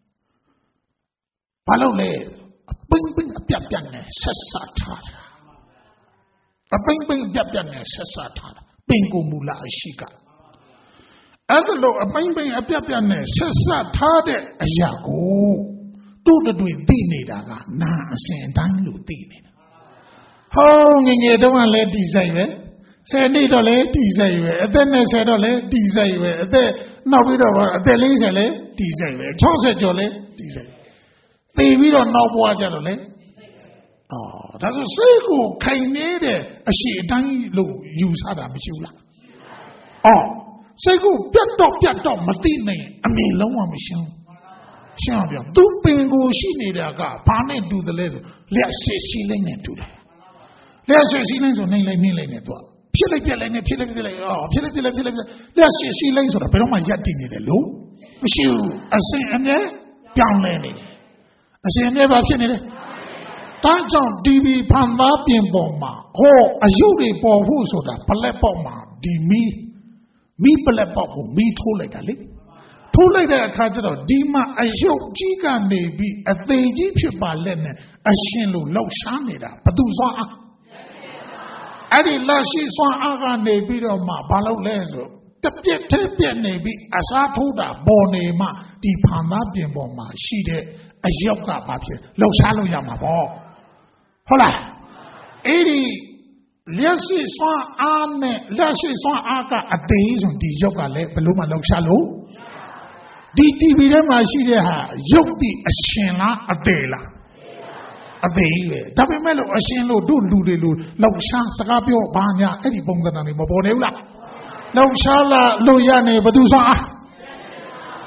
ဘာလို့လဲအပိမ့်ပိမ့်အပြတ်ပြတ်နဲ့ဆက်ဆက်ထားတာအပိမ့်ပိမ့်အပြတ်ပြတ်နဲ့ဆက်ဆက်ထားတာပင်ကိုမူလအရှိကအဲ့ဒါလို့အပိမ့်ပိမ့်အပြတ်ပြတ်နဲ့ဆက်ဆက်ထားတဲ့အရာကိုတို့တွေသိနေတာကနာအစဉ်အတိုင်းလို့သိနေတာဟောငငယ်တုန်းကလည်းဒီဆိုင်ပဲဆယ်နှစ်တော့လည်းဒီဆိုင်ပဲအသက်နဲ့ဆယ်တော့လည်းဒီဆိုင်ပဲအသက်နောက်ပြီးတော့အသက်လေးဆယ်လည်းဒီဆိုင်ပဲ၆၀ကျော်လည်းဒီဆိုင်သိပြီးတော့နောက်ဘဝကြတော့လေအော်ဒါဆိုစိတ်ကိုခိုင်နေတဲ့အရှိအတိုင်းလို့ယူဆတာမရှိဘူးလားအော်စိတ်ကိုပြတ်တော့ပြတ်တော့မသိနိုင်အမြင်လုံးဝမရှင်းရှင်းအောင်ပြောသူပင်ကိုရှိနေတာကဘာနဲ့တူတယ်လဲဆိုလျှက်ရှိရှိလေးနဲ့တူတယ်လျှက်ရှိရှိလေးဆိုနေလိုက်နေလိုက်နဲ့တော့ဖြစ်လိုက်ပြက်လိုက်နဲ့ဖြစ်လိုက်ပြက်လိုက်အော်ဖြစ်လိုက်ပြက်လိုက်ဖြစ်လိုက်ပြက်လျှက်ရှိရှိလေးဆိုတာဘယ်တော့မှရပ်တည်နေတယ်လို့မရှိဘူးအစဉ်အမြဲပြောင်းလဲနေတယ်အရှင်မြတ်ဘာဖြစ်နေလဲတန်းကြောင့်တီဗီဖန်သားပြင်ပေါ်မှာဟောအယုတ်တွေပေါ်ဖို့ဆိုတာပလက်ပေါ်မှာဒီမီမီပလက်ပေါ်ကိုမီထိုးလိုက်တာလေထိုးလိုက်တဲ့အခါကျတော့ဒီမှာအယုတ်ကြီးကနေပြီးအသေးကြီးဖြစ်ပါလက်နဲ့အရှင်လို့လှောက်ရှားနေတာဘသူစွမ်းအားအဲ့ဒီလက်ရှိစွမ်းအားကနေပြီးတော့မှဘာလို့လဲဆိုတပြက်သေးပြက်နေပြီးအစားထိုးတာပေါ်နေမှဒီဖန်သားပြင်ပေါ်မှာရှိတဲ့အယုတ်ကဘာဖြစ်လှောက်ရှားလို့ရမှာပေါ့ဟုတ်လားအဲ့ဒီလက်ရှိစွမ်းအားနဲ့လက်ရှိစွမ်းအားကအသေးဆိုဒီယုတ်ကလည်းဘလို့မှလှောက်ရှားလို့ဒီတီဗီထဲမှာရှိတဲ့ဟာယုတ်တိအရှင်လားအသေးလားအသေးပဲဒါပေမဲ့လို့အရှင်လို့တို့လူတွေလို့လှောက်ရှားစကားပြောဘာညာအဲ့ဒီပုံစံတွေမပေါ်နေဘူးလားလှောက်ရှားလာလို့ရနေဘသူစွမ်းအား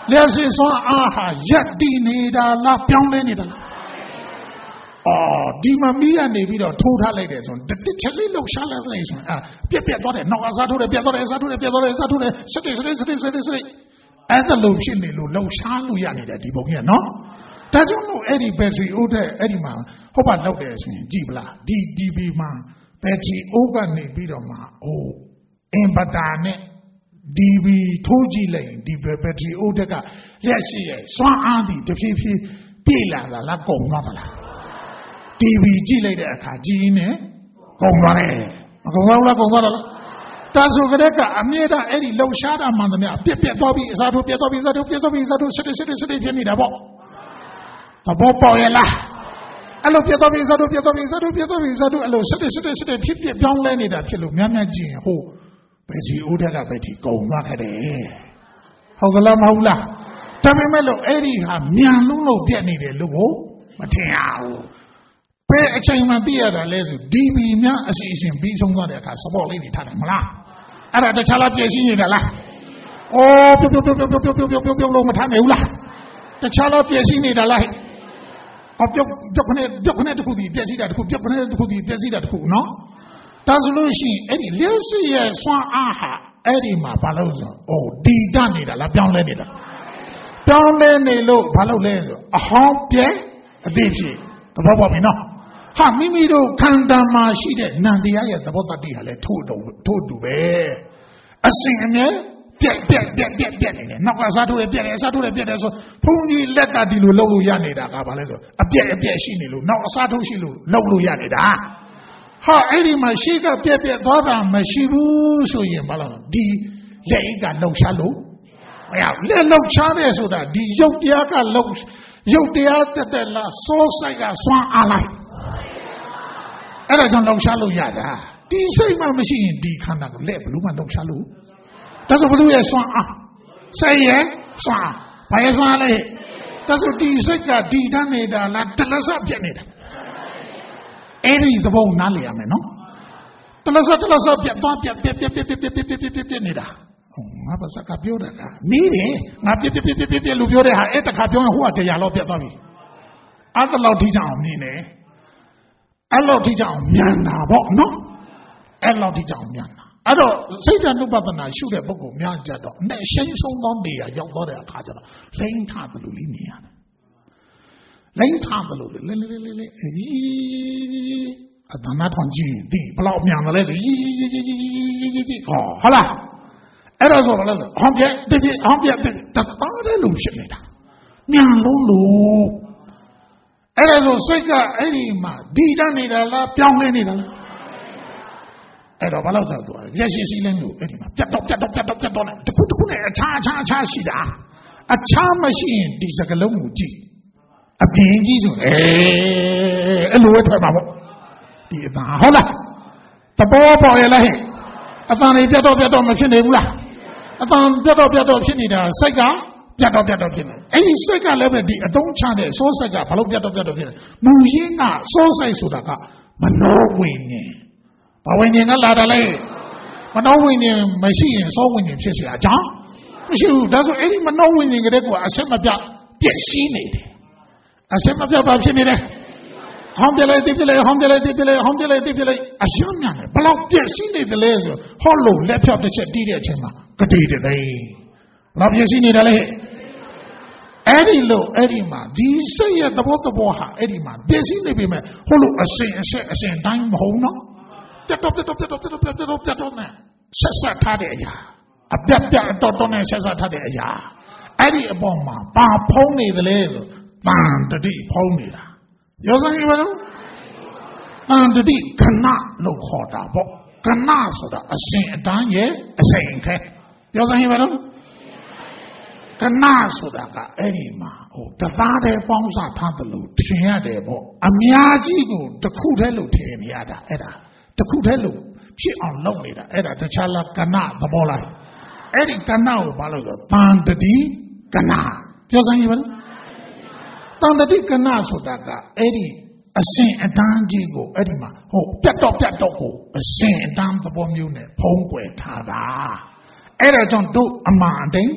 လက်ရှိစွမ်းအားဟာရက်တည်နေတာလားပြောင်းလဲနေတာလားအော်ဒီမမီးကနေပြီးတော့ထိုးထားလိုက်တယ်ဆိုတော့တစ်ချက်လေးလှုပ်ရှားလိုက်လိုက်ဆိုရင်အာပြက်ပြက်သွားတယ်နောက်ကစားထိုးတယ်ပြက်သွားတယ်စားထိုးတယ်ပြက်သွားတယ်စားထိုးတယ်စတိစတိစတိစတိစတိအဲ့ဒါလို့ဖြစ်နေလို့လှုပ်ရှားလို့ရနေတယ်ဒီပုံကြီးကနော်ဒါကြောင့်လို့အဲ့ဒီဘက်ထရီအိုးတဲ့အဲ့ဒီမှာဟုတ်ပါလောက်တယ်ဆိုရင်ကြည့်ပလားဒီ တီ ဗီ မှာဘက်ထရီအိုးကနေပြီးတော့မှအိုးအင်ဗာတာနဲ့ တီ ဗီ ထိုးကြည့်လိုက်ရင်ဒီဘက်ထရီအိုးတဲ့ကလက်ရှိရဲ့စွမ်းအားဒီတဖြည်းဖြည်းပြည့်လာတာလားကုန်သွားသလားတီဗီ ကြည့်လိုက်တဲ့အခါကြီးနေကုန်သွားတယ်မကုန်သွားဘူးလားကုန်သွားတယ်လားတာဆိုကြတဲ့ကအမြဲတမ်းအဲ့ဒီလှုပ်ရှားတာမှန်သမျှပြက်ပြက်သွားပြီးအစားထိုးပြက်သွားပြီးအစားထိုးပြက်သွားပြီးအစားထိုးစတိစတိစတိဖြစ်နေတာပေါ့သဘောပေါက်ရဲ့လားအဲ့လိုပြက်သွားပြီးအစားထိုးပြက်သွားပြီးအစားထိုးပြက်သွားပြီးအစားထိုးအဲ့လိုစတိစတိစတိဖြစ်ဖြစ်ပြောင်းလဲနေတာဖြစ်လို့များများကြည့်ရင်ဟိုဘယ်စီအိုးတက်ကပဲဒီကုန်သွားခဲ့တယ်ဟုတ်သလားမဟုတ်လားဒါပေမဲ့လို့အဲ့ဒီဟာမြန်လုံးလို့ပြက်နေတယ်လို့ကိုမထင်ရဘူးဘယ်အချိန်မှသိရတာလဲဆို တီ ဗီ များအစီအစဉ်ပြီးဆုံးသွားတဲ့အခါစပေါ့လေးတွေထားတယ်မလားအဲ့ဒါတခြားလားပြည့်စည်နေတာလားအော်ပြုတ်ပြုတ်ပြုတ်ပြုတ်ပြုတ်ပြုတ်ပြုတ်ပြုတ်လို့မထားနိုင်ဘူးလားတခြားလားပြည့်စည်နေတာလားအော်ပြုတ်ပြုတ်ခနဲ့ပြုတ်ခနဲ့တခုတည်းပြည့်စည်တာတခုပြုတ်ခနဲ့တခုတည်းပြည့်စည်တာတခုနော်ဒါဆိုလို့ရှိရင်အဲ့ဒီလျှက်စီရဲ့စွမ်းအားဟာအဲ့ဒီမှာဘာလို့ဆိုအော်တည်တတ်နေတာလားပြောင်းလဲနေတာပြောင်းလဲနေလို့ဘာလို့လဲဆိုအဟောင်းပြဲအသေးဖြစ်သဘောပေါက်ပြီနော်ဟာမိမိတို့ခန္ဓာမှာရှိတဲ့နန္တရားရဲ့သဘောတတ္တိဟာလည်းထို့တော့ထို့တူပဲအစဉ်အမြဲပြက်ပြက်ပြက်ပြက်ပြက်နေတယ်နောက်ကစားထိုးတယ်ပြက်တယ်စားထိုးတယ်ပြက်တယ်ဆိုဘုန်းကြီးလက်ကဒီလိုလှုပ်လို့ရနေတာကဘာလဲဆိုအပြက်အပြက်ရှိနေလို့နောက်အစားထိုးရှိလို့လှုပ်လို့ရနေတာဟာအဲ့ဒီမှာရှိကပြက်ပြက်သွားတာမရှိဘူးဆိုရင်ဘာလို့ဒီလက်အိတ်ကလှုပ်ရှားလို့မရဘူးလက်လှုပ်ရှားတယ်ဆိုတာဒီရုပ်တရားကလှုပ်ရုပ်တရားတက်တက်လားစိုးဆိုင်ကစွမ်းအားလိုက်အဲ့ဒါကြောင့်လှုပ်ရှားလို့ရတာဒီစိတ်မှမရှိရင်ဒီခန္ဓာကိုလက်ဘလို့မှလှုပ်ရှားလို့ဒါဆိုဘလို့ရဲ့စွမ်းအားစိတ်ရဲ့စွမ်းဘာရဲ့စွမ်းလဲဒါဆိုဒီစိတ်ကဒီတန်းနေတာလားတလဆပြက်နေတာအဲ့ဒီသဘောနားလည်ရမယ်နော်တလဆတလဆပြက်သွားပြက်ပြက်ပြက်ပြက်ပြက်ပြက်ပြက်ပြက်ပြက်နေတာငါပါစကပြောတာကမီးတယ်ငါပြက်ပြက်ပြက်ပြက်ပြက်လို့ပြောတဲ့ဟာအဲ့တခါပြောရင်ဟိုကတရားလောက်ပြက်သွားပြီအဲ့ဒါလောက်ထိကြအောင်နေနေအဲ့လောက်ထိကြအောင်မြန်တာပေါ့နော်အဲ့လောက်ထိကြအောင်မြန်တာအဲ့တော့စိတ်ဓာတ်နုပဒနာရှုတဲ့ပုဂ္ဂိုလ်များကြတော့နဲ့ရှင်းဆုံးသောနေရာရောက်တော့တဲ့အခါကျတော့လိမ့်ထတယ်လို့လေးနေရတယ်လိမ့်ထတယ်လို့လေးလေးလေးလေးလေးအေးအတနာထောင်ကြည့်ဒီဘလောက်မြန်တယ်လဲဆိုကြီးကြီးကြီးကြီးကြီးကြီးဟောဟုတ်လားအဲ့ဒါဆိုတော့လည်းဟောင်းပြတတိဟောင်းပြတတားတယ်လို့ဖြစ်နေတာမြန်လုံးလို့အဲ့ဒါဆိုစိတ်ကအဲ့ဒီမှာဒီတတ်နေတာလားပြောင်းလဲနေတာလားအဲ့တော့ဘာလို့ဆိုတော့ရက်ရှိစီးလင်းလို့အဲ့ဒီမှာပြတ်တော့ပြတ်တော့ပြတ်တော့ပြတ်တော့တခုတခုနဲ့အခြားအခြားအခြားရှိတာအခြားမရှိရင်ဒီစကလုံးကိုကြည့်အပြင်ကြီးဆိုအဲအဲ့လိုပဲထွက်မှာပေါ့ဒီအသာဟုတ်လားတဘောပေါ်ရလားဟဲ့အတန်လေးပြတ်တော့ပြတ်တော့မဖြစ်နေဘူးလားအတန်ပြတ်တော့ပြတ်တော့ဖြစ်နေတာစိတ်ကပြတ်တော့ပြတ်တော့ဖြစ်နေအဲ့ဒီစိတ်ကလည်းပဲဒီအတုံးချတဲ့စိုးစိတ်ကဘာလို့ပြတ်တော့ပြတ်တော့ဖြစ်နေမူရင်းကစိုးစိတ်ဆိုတာကမနောဝိညာဉ်ဘာဝိညာဉ်ကလာတယ်လဲမနောဝိညာဉ်မရှိရင်စိုးဝိညာဉ်ဖြစ်เสียအကြောင်းမရှိဘူးဒါဆိုအဲ့ဒီမနောဝိညာဉ်ကလေးကအဆက်မပြတ်ပြည့်စည်နေတယ်အဆက်မပြတ်ဘာဖြစ်နေလဲဟောင်းပြလိုက်တိပြလိုက်ဟောင်းပြလိုက်တိပြလိုက်ဟောင်းပြလိုက်တိပြလိုက်အရှုံးမြန်တယ်ဘလောက်ပြည့်စည်နေတယ်လဲဆိုဟောလို့လက်ဖြောက်တစ်ချက်တီးတဲ့အချိန်မှာကတိတဲ့သိဘလောက်ပြည့်စည်နေတယ်လဲအဲ့ဒီလို့အဲ့ဒီမှာဒီစိတ်ရဲ့သဘောသဘောဟာအဲ့ဒီမှာပြည့်စည်နေပြီမဲ့ဟိုလို့အစဉ်အဆက်အစဉ်တိုင်းမဟုတ်နော်ပြတ်တော့ပြတ်တော့ပြတ်တော့ပြတ်တော့ပြတ်တော့ပြတ်တော့နဲ့ဆက်ဆက်ထားတဲ့အရာအပြတ်ပြတ်တော့တော့နဲ့ဆက်ဆက်ထားတဲ့အရာအဲ့ဒီအပေါ်မှာပါဖုံးနေတယ်လေဆိုတန်တတိဖုံးနေတာရောစမ်းကြည့်ပါဦးတန်တတိခဏလို့ခေါ်တာပေါ့ခဏဆိုတာအစဉ်အတန်းရဲ့အစဉ်ခဲရောစမ်းကြည့်ပါဦးခဏဆိုတာကအဲ့ဒီမှာဟိုတသားတည်းပေါင်းစားထားတယ်လို့ထင်ရတယ်ပေါ့အများကြီးကိုတစ်ခုတည်းလို့ထင်နေရတာအဲ့ဒါတစ်ခုတည်းလို့ဖြစ်အောင်လုပ်နေတာအဲ့ဒါတခြားလားကဏသဘောလားအဲ့ဒီကဏကိုဘာလို့ဆိုတန်တတိကဏပြောစမ်းကြည့်ပါဦးတန်တတိကဏဆိုတာကအဲ့ဒီအစဉ်အတန်းကြီးကိုအဲ့ဒီမှာဟိုပြတ်တော့ပြတ်တော့ကိုအစဉ်အတန်းသဘောမျိုးနဲ့ဖုံးကွယ်ထားတာအဲ့ဒါကြောင့်တို့အမှန်အတိုင်း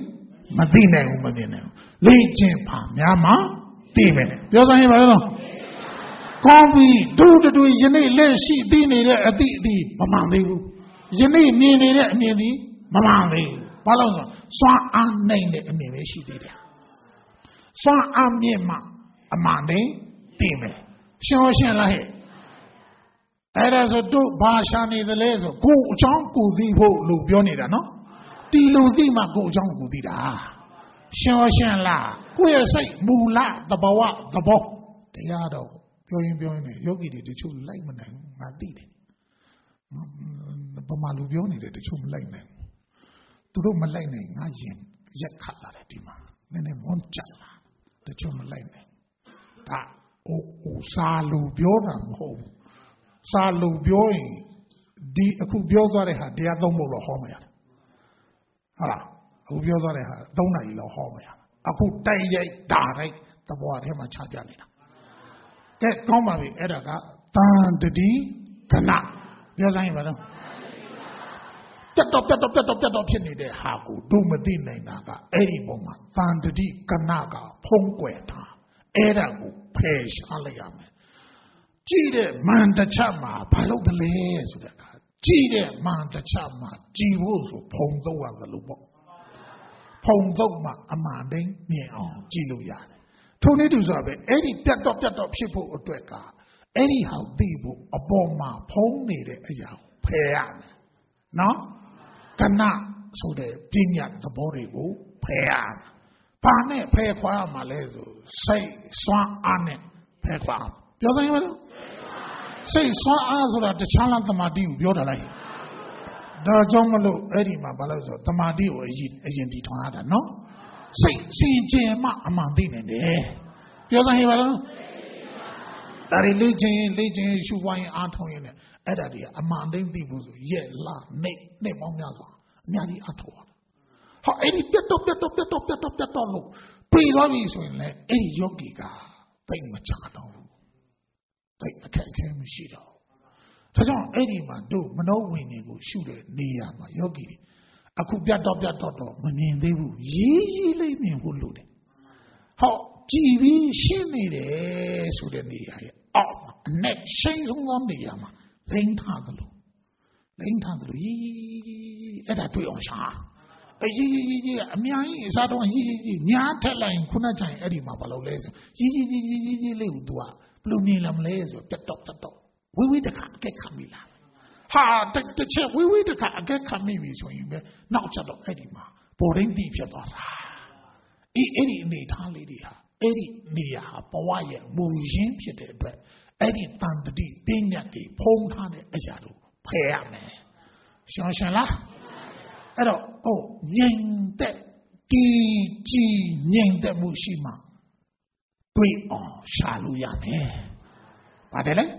မသိနိုင်ဘူးမမြင်နိုင်ဘူးလေ့ကျင့်ပါများမှသိမယ်ပြောစမ်းရပါတော့ကောင်းပြီဒုတူယနေ့လက်ရှိသိနေတဲ့အသည့်အသည့်မမှန်သေးဘူးယနေ့မြင်နေတဲ့အမြင်သည်မမှန်သေးဘူးဘာလို့ဆိုစွမ်းအားနိုင်တဲ့အမြင်ပဲရှိသေးတယ်စွမ်းအားမြင့်မှအမှန်တိုင်းသိမယ်ရှင်းရှင်းလားဟဲ့အဲ့ဒါဆိုတို့ဘာရှာနေသလဲဆိုကိုယ်အကြောင်းကိုသိဖို့လို့ပြောနေတာနော်တီလူသိမှကိုယ်အကြောင်းကိုသိတာရှင်းရှင်းလားကိုယ့်ရဲ့စိတ်မူလသဘောဝသဘောတရားတော့ပြောရင်ပြောရင်ယောဂီတွေတချို့လိုက်မနိုင်ဘူးငါသိတယ်ဗမာလူပြောနေတယ်တချို့မလိုက်နိုင်ဘူးသူတို့မလိုက်နိုင်ငါရင်ရက်ခတ်လာတယ်ဒီမှာနည်းနည်းမွန်းချလာတချို့မလိုက်နိုင်ဒါဟိုဟိုစာလူပြောတာမဟုတ်ဘူးစာလူပြောရင်ဒီအခုပြောသွားတဲ့ဟာတရားသုံးဖို့တော့ဟောမရတယ်ဟုတ်လားအခုပြောသွားတဲ့ဟာသုံးနာရီလောက်ဟောမရအခုတိုက်ရိုက်ဓာတ်ရိုက်သဘောအထဲမှာချပြနေတာကဲကောင်းပါပြီအဲ့ဒါကတန်တတိကဏပြောစမ်းရပါတော့ပြတ်တော့ပြတ်တော့ပြတ်တော့ပြတ်တော့ဖြစ်နေတဲ့ဟာကိုတို့မသိနိုင်တာကအဲ့ဒီပုံမှာတန်တတိကဏကဖုံးကွယ်တာအဲ့ဒါကိုဖယ်ရှားလိုက်ရမယ်ကြည့်တဲ့မန်တချက်မှာဘာလို့တလဲဆိုတဲ့အခါကြည့်တဲ့မန်တချက်မှာကြည်ဖို့ဆိုဖုံသုံးရတယ်လို့ပေါ့ဖုံသုံးမှအမှန်တိုင်းမြင်အောင်ကြည့်လို့ရတယ်ထိုနည်းတူဆိုပဲအဲ့ဒီပြတ်တော့ပြတ်တော့ဖြစ်ဖို့အတွက်ကအဲ့ဒီဟာသိဖို့အပေါ်မှာဖုံးနေတဲ့အရာဖယ်ရမယ်နော်ကဏဆိုတဲ့ပညာသဘောတွေကိုဖယ်ရမယ်ဘာနဲ့ဖယ်ခွာရမှာလဲဆိုစိတ်စွမ်းအားနဲ့ဖယ်ခွာပြောစမ်းရမလားစိတ်စွမ်းအားဆိုတာတခြားလားတမာတိကိုပြောတာလိုက်ဒါကြောင့်မလို့အဲ့ဒီမှာဘာလို့ဆိုတမာတိကိုအရင်အရင်တည်ထွန်းရတာနော်စိတ်စင်ကြယ်မှအမှန်သိနေတယ်ပြောစမ်းရပါလားဒါရီလေ့ကျင့်လေ့ကျင့်ရှုပွားရင်အားထုတ်ရင်လည်းအဲ့ဒါတွေအမှန်တိုင်းသိဖို့ဆိုရက်လာနေနေပေါင်းများစွာအများကြီးအားထုတ်ရတာဟောအဲ့ဒီပြတ်တော့ပြတ်တော့ပြတ်တော့ပြတ်တော့ပြတ်တော့လို့ပြီးသွားပြီဆိုရင်လည်းအဲ့ဒီယောဂီကသိမချတော့ဘူးသိအခက်အခဲမရှိတော့ဒါကြောင့်အဲ့ဒီမှာတို့မနောဝိညာဉ်ကိုရှုတဲ့နေရာမှာယောဂီတွေအခုပြတ်တော့ပြတ်တော့တော့မမြင်သေးဘူးရေးရေးလေးမြင်ဖို့လိုတယ်ဟောကြည်ပြီးရှင်းနေတယ်ဆိုတဲ့နေရာရဲ့အောက်မှာအနဲ့ရှိန်ဆုံးသောနေရာမှာလိမ့်ထားသလိုလိမ့်ထားသလိုရေးအဲ့ဒါတွေ့အောင်ရှာအရေးရေးရေးအများကြီးအစားတော့ရေးရေးညားထက်လိုက်ခုနကကြရင်အဲ့ဒီမှာဘာလုပ်လဲဆိုရေးရေးရေးရေးရေးလေးကို तू ကဘလို့နေလာမလဲဆိုပြတ်တော့ပြတ်တော့ဝိဝိတခါအကဲခတ်မိလာဟာတစ်ချက်ဝိဝိတခါအကဲခတ်မိပြီဆိုရင်ပဲနောက်ချက်တော့အဲ့ဒီမှာပေါ်ရင်းတိဖြစ်သွားတာအေးအဲ့ဒီအနေထားလေးတွေဟာအဲ့ဒီနေရာဘဝရဲ့မူရင်းဖြစ်တဲ့အတွက်အဲ့ဒီတန်တတိပညာတွေဖုံးထားတဲ့အရာတို့ဖယ်ရမယ်ရှင်းရှင်းလားအဲ့တော့ဟုတ်ငြိမ်သက်ကြည်ကြည်ငြိမ်သက်မှုရှိမှတွေ့အောင်ရှာလို့ရမယ်ပါတယ်လေ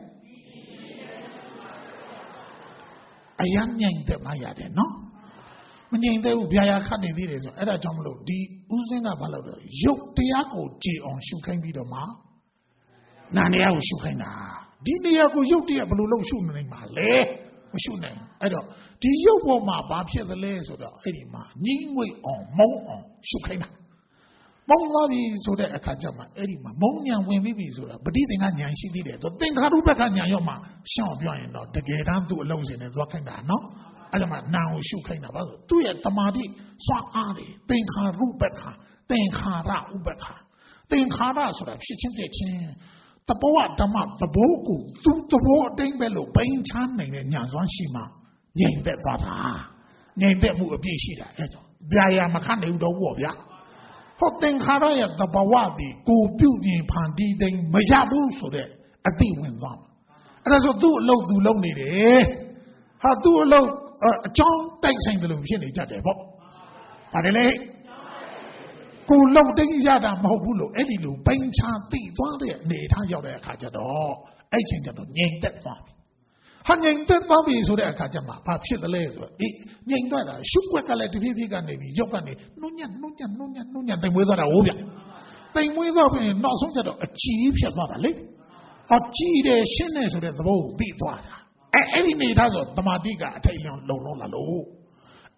အယံငြိမ်သက်မှရတယ်နော်မငြိမ်သက်ဘူးဗျာယာခတ်နေသေးတယ်ဆိုအဲ့ဒါကြောင့်မလို့ဒီဥစဉ်ကဘာလို့လဲရုပ်တရားကိုကြည်အောင်ရှုခိုင်းပြီးတော့မှနာနေရကိုရှုခိုင်းတာဒီနေရာကိုရုပ်တရားဘယ်လိုလုပ်ရှုနိုင်မှာလဲမရှုနိုင်အဲ့တော့ဒီရုပ်ပေါ်မှာဘာဖြစ်သလဲဆိုတော့အဲ့ဒီမှာညှိငွေ့အောင်မုံအောင်ရှုခိုင်းတာမုံသွားပြီဆိုတဲ့အခါကျမှအဲ့ဒီမှာမုံညာဝင်ပြီးပြီဆိုတာပဋိသင်္ခဉာဏ်ရှိသေးတယ်ဆိုသင်္ခါရုပ္ပကဉာဏ်ရောမှရှောင်ပြောရင်တော့တကယ်တမ်းသူ့အလုံးစင်နဲ့သွားခိုင်းတာနော်အဲ့ဒါမှနာကိုရှုခိုင်းတာပါဆိုသူ့ရဲ့တမာတိစွမ်းအားတွေသင်္ခါရုပ္ပကသင်္ခါရဥပ္ပကသင်္ခါရဆိုတာဖြစ်ချင်းပြချင်းတဘောဓမ္မသဘောကိုသူသဘောအတိုင်းပဲလို့ပိန်ချမ်းနိုင်တဲ့ညာစွမ်းရှိမှငြိမ်သက်သွားတာငြိမ်သက်မှုအပြည့်ရှိတာအဲ့ကြောင့်ဗျာယာမခတ်နိုင်တော့ဘူးဗျာဟုတ်သင်္ခါရရဲ့သဘောဝတည်ကိုပြုပြင်ဖန်တီးတိုင်းမရဘူးဆိုတဲ့အတိဝင်သွားမှာအဲ့ဒါဆိုသူ့အလုပ်သူလုပ်နေတယ်ဟာသူ့အလုပ်အကြောင်းတိုက်ဆိုင်တယ်လို့ဖြစ်နေကြတယ်ပေါ့ပါတယ်လေကိုလုံတင်းရတာမဟုတ်ဘူးလို့အဲ့ဒီလိုပိန်ချသိသွားတဲ့အနေထားရောက်တဲ့အခါကျတော့အဲ့ချိန်ကျတော့ငြိမ်သက်သွားပြီဟာငြိမ်သက်သွားပြီဆိုတဲ့အခါကျမှဘာဖြစ်သလဲဆိုတော့အေးငြိမ်သွားတာရှုွက်ကလည်းတဖြည်းဖြည်းကနေပြီးရုပ်ကနေနှုံညံ့နှုံညံ့နှုံညံ့နှုံညံ့တိမ်မွေးသွားတာဟုတ်ဗျတိမ်မွေးသွားပြီနောက်ဆုံးကျတော့အကြည်ဖြစ်သွားတာလေအကြည်တယ်ရှင်းတယ်ဆိုတဲ့သဘောကိုသိသွားတာအဲ့အဲ့ဒီနေထားဆိုတမာတိကအထိတ်လျောင်းလုံလုံးလာလို့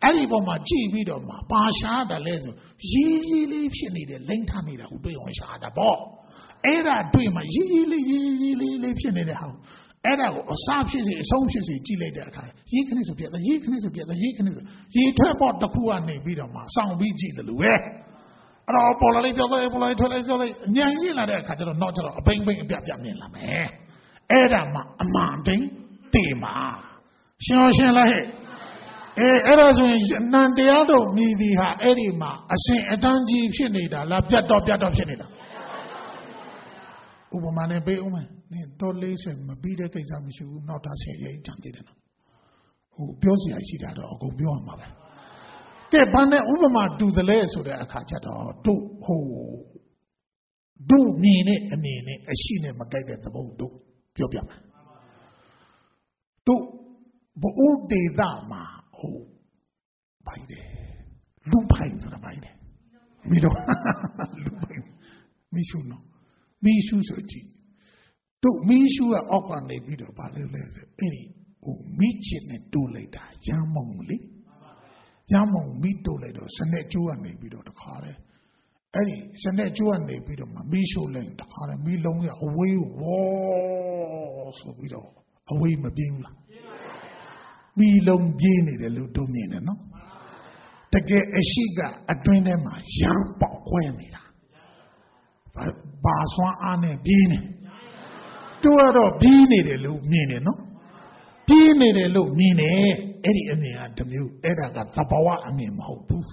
Any bomber, G. Vidoma, Pasha, the lesson. Ye lives in the Lentanida who do on Shada ball. Era doing my ye lives in the house. Era or Sabshes, Somshes, Chile, ye can is a the ye can is a the ye can is ye turn out the Kuan Vidoma, some B G the Lue. All polite, polite, polite, Yangila, not a bang bang Jamila, man. Era a mountain, Tema. Shoshala. Eh, Nandiado, Midiha, Edima, a Saint Adanji Shinida, La Piato Piato Shinida. Ubomane Beuma, Dolly said, Mabida Kazamishu, not as a Jantidano. Who Biosi, I see that, or go beyond mother. They bane Ubama do the less of the Akachato, do ho do mean it, a mean it, a shine Magada the boat, do Piopia. Do Bo de Dama. Oh, by the lupine to the bide. We don't lupine. Me should know. Me should search. To me should open the video about any who meet it do later. Yamongly Yamong meet do later. Senate you and maybe the car. Any Senate you and maybe the Mishu lane the car and me long away walls of it all. Away my being. We long gene the little domain, no? To get a shiga, a twin them, young pop quenita. Baswan ane beanie. Two other beanie the little meaning, no? Beanie the little meaning, any any at the new, Edda got Tabawa and him, how poof.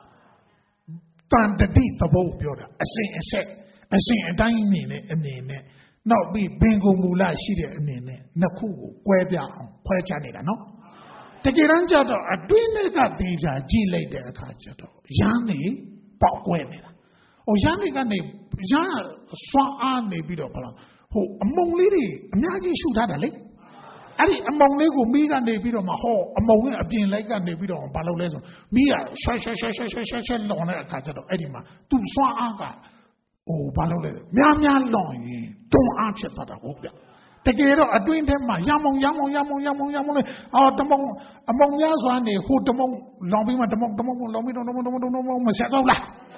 Tan the deep of old builder, a sing a set, a sing a dying meaning, a meaning. Not be bingo mula shitty, a meaning, Naku, where they are, where Janita, no? The Giranjato, a twin got these are G later a cajato. Yanni, Pockwene. O Yanni got a Yana Swan may be the plan. Who among lady, Nagi shoot at a lake. Adi among Lego, me and they beat on my hall, among a being like and they beat on Balo lesson. Me a shy, shy, shy, shy, shy, shy, shy, long a cajato, Edima, two Swan Aga. Oh, Balo lesson. Miamia long, don't answer for the hope. Together, a doing them, Yamong, Yamong, Yamong, Yamong, Yamong, or the Mong, among Yazwan, who the Mong, Lomima, the Mong, the Mong, Lomino, no, no, no, no, no, Masatola.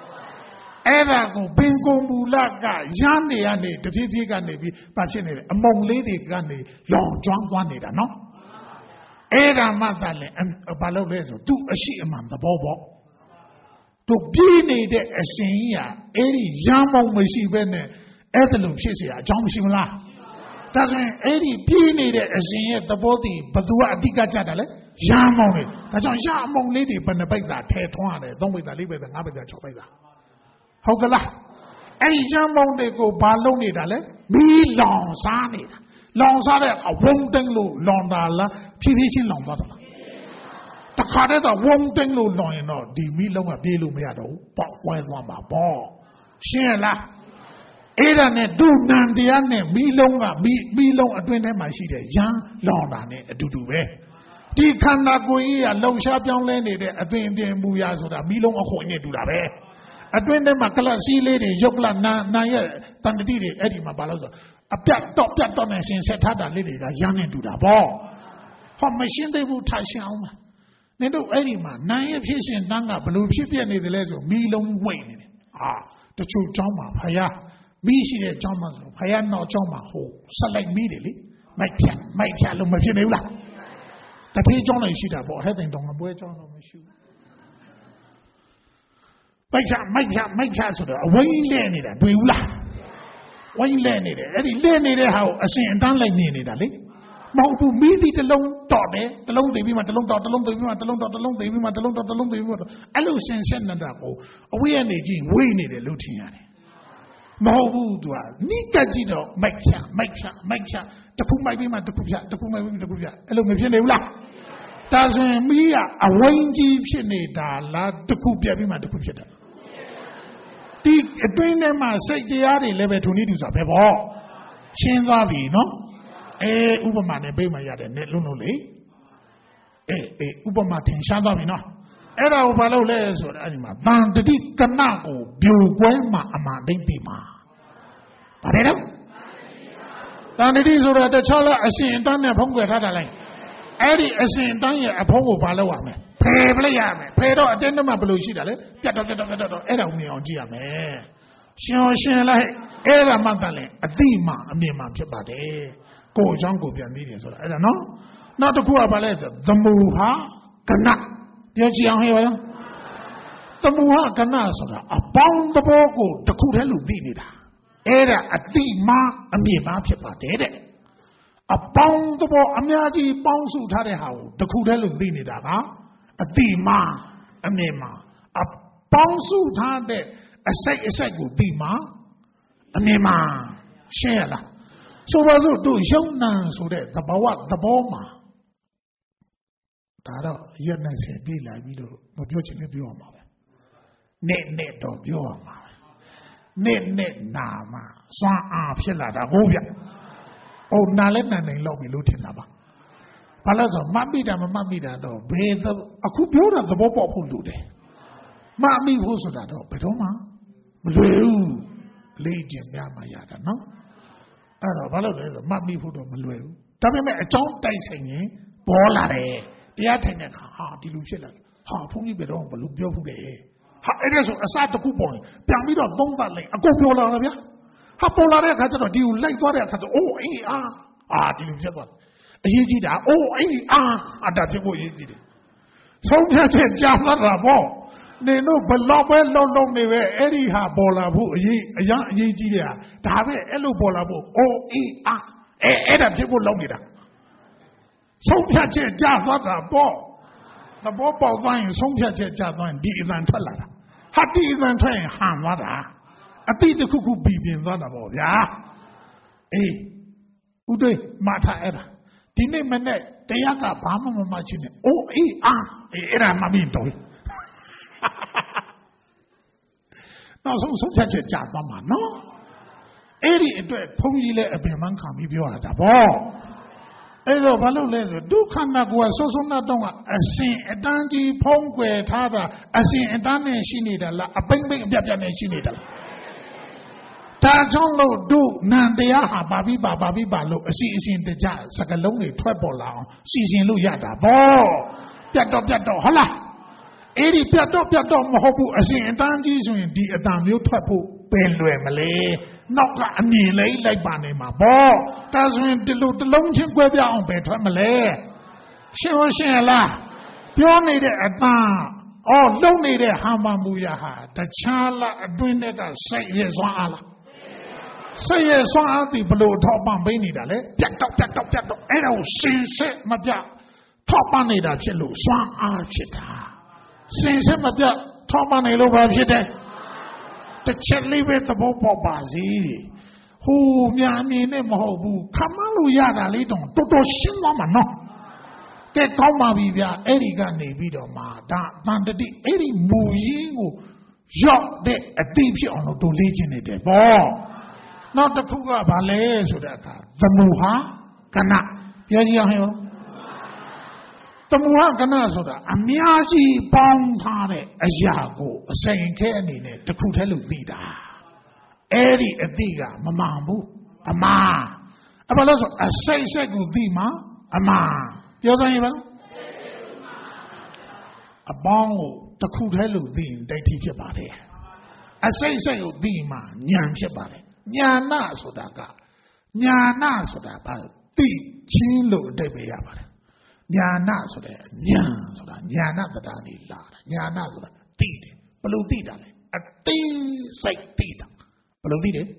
Erago, Bingo, Mulaga, Yandi, and the Titi Gandhi, passionate, among lady Gandhi, long John Juanita, no? Era Madale and a Balorezo, do a she among the Bobo. To be needed a senior, Eddie Yamong, Machine, Ethelum, Shisia, John Shimla. Doesn't any peony as in the body, but do a digajadale? Yamon it. That's on Yamon lady, but the bag that Tetuan, don't with the liver than Abba Chopeda. Hogala. Any Yamon they go baloney dale, be long sanity. Long side, a wong dinglu, long dollar, P V C long dollar. The carded a wong dinglu long enough, the Milo a bilu meado, but where's one ball? Share Era ne do Nandiane, Milonga, Milong, a twin my city, young, London, a do do it. Di Kanagoy, a long sharp young lady, a twin de Muyas or a Milong of Hoyne do that. A twin de Macala, sea lady, Jokla, Naya, Tandidi, Eddie Mabaloza. A pet top that on a Sensata lady, a young and do that ball. How machine they will touch down. They do Eddie man, nine fish and Nanga, blue ship and the lezo, Milong Wayne. Ah, the true Joma, Haya. Me see the Joma, I am not Joma, who select immediately. My pian, my piano, my pianula. That he John is shit about heading down a boy John on my shoe. My pian, my pian, my piano, a wing landed at Bula. Wing landed it, Eddie landed it how a saint done like me, darling. Maupu meet the long dot, the long they be my long dot, the long they be my long dot, the long they be my long dot, the long they be my. I lose sense and that. We are aging, we need a lutin. Mahobudua, Nikajito, Maksha, Maksha, Maksha, the Pumabima, the Puja, the Pumabima, the Puja, hello, Mavila. Doesn't me a wingy Shineda, la, the Pupia, the Puja. The brain them say they are eleven to need a pebble. Shinzavi, no? Eh, Uberman and Bema Yad and Lunoli. Eh, eh, Ubermatin Shanzavi, no? Era Ubalo les or animal. Van the deep Kanago, Buguema, Amanding Bima. But I don't. Then it is that the Chala, I see in Tanya Pongo Tadalay. Eddie, I see in Tanya a Pongo Palawame. pay play, pay to attend to my blue sheet, Edo me. Shin Shin like Era Magdalene, a thema, a mere man, Pabade. Go, John go beyond the I don't know. Not the Kuabalet, the Muha, Kana. Yes, young here. The Muha Kana, a pound the Bogo, the Kudelu Dinida. Era a thema, a mere man, Pabade. A pound the Bo, a Miaji, Bonsu Tadehow, the Kudelu Dinida, a thema, a mere a Bonsu Tade. A say a say would be ma, a nema, share. So was it do young nuns so that the bawa, the boma. Tara, yet I say, be like me, but you're in the bioma. Net net of bioma. Net net nama, swan up, shella, the gobia. Oh, Nalena and lobby lutinaba. Palazzo, Mamida, Mamida, bathe a coupura, the bobo who do there. Mammy was that, but Oma. Blue Legion Yamayada, no? I don't know, Mammy Food of Malu. Tell me a tongue singing, Bolare, the attendant, ha, delusional, ha, Pony Bedon, Balubio. It is a side of coupon, Piamida, Don Valley, a copola, ha, Polare, Cato, do you like what I cut? Oh, eh, ah, ah, delusional. He did that, oh, eh, ah, and that's what he did. So that's a jam, they know, but long well, long, long, they were any ha bola, a young ye, to have a hello bola, oh, e, ah, and a people long it. So catch a jazz on the ball. The ball ball vine, so catch a jazz on the event. Happy event train, Hamada. A bit the cuckoo beat in the ball, yeah. Eh, Ude, Mata era. Dine Manet, the Yaka Bama Machine, oh, e, ah, era Mamito. Now, so such a jazama, no? Eighty Pony let a beman come if you are at a ball. Edo Balu leather, do Kanagua, so so not don't a sin, a dandy, Pongue, Tata, a sin, a dane, she need a bang bang, Japan, she need a Tajon do Nandeaha, Babi Babi Balu, a sea is in the jazz, like a lonely treble long, seizing Luyada, ball, Piato Piato, holla. eighty Piato Piato Mohobu, a sin, and dandies in the Adamio Tapu, Belluemale, not a nearly like Banima, ball, doesn't delude the long chin where they are on Betramale. She was Shella, Pure needed a bar, or low needed Hamamuyaha, the Chala doing it as say yes on Allah. Say yes on the blue top on Benidale, Piato Piato Piato, and oh, she said, Maja, top on it at Chelu, Swan Archita. Since I'm at the top on a low of it, the Chelly with the Bobo Bazi, who Miami Nemobu, Kamalu Yada Lidon, Toto Shimama no. Get Koma Vivia, Eriga Nevido Ma, Danda di Eri Muyingu, Jok de a deep on to legion it. Not the Kuga Ballet, so that the Muha, Kana, Yadia. The Muhakana soda, a Miaji Bong Tare, a Yago, a saying candy, the Kutelu Vida. Eri a diga, Mamambu, a ma. A balazo, a say segu dima, a ma. Yosa a bongo, the Kutelu Din, they teach about it. A say segu dima, Nyam Shabari, Nyana Sodaka, Nyana Sodaka, the Chilo de Beabari. Nyana so that Nyan so that Nyana the Dani Lada, Nyana so that Tide, Paludida, a thing say Tida, Paludide.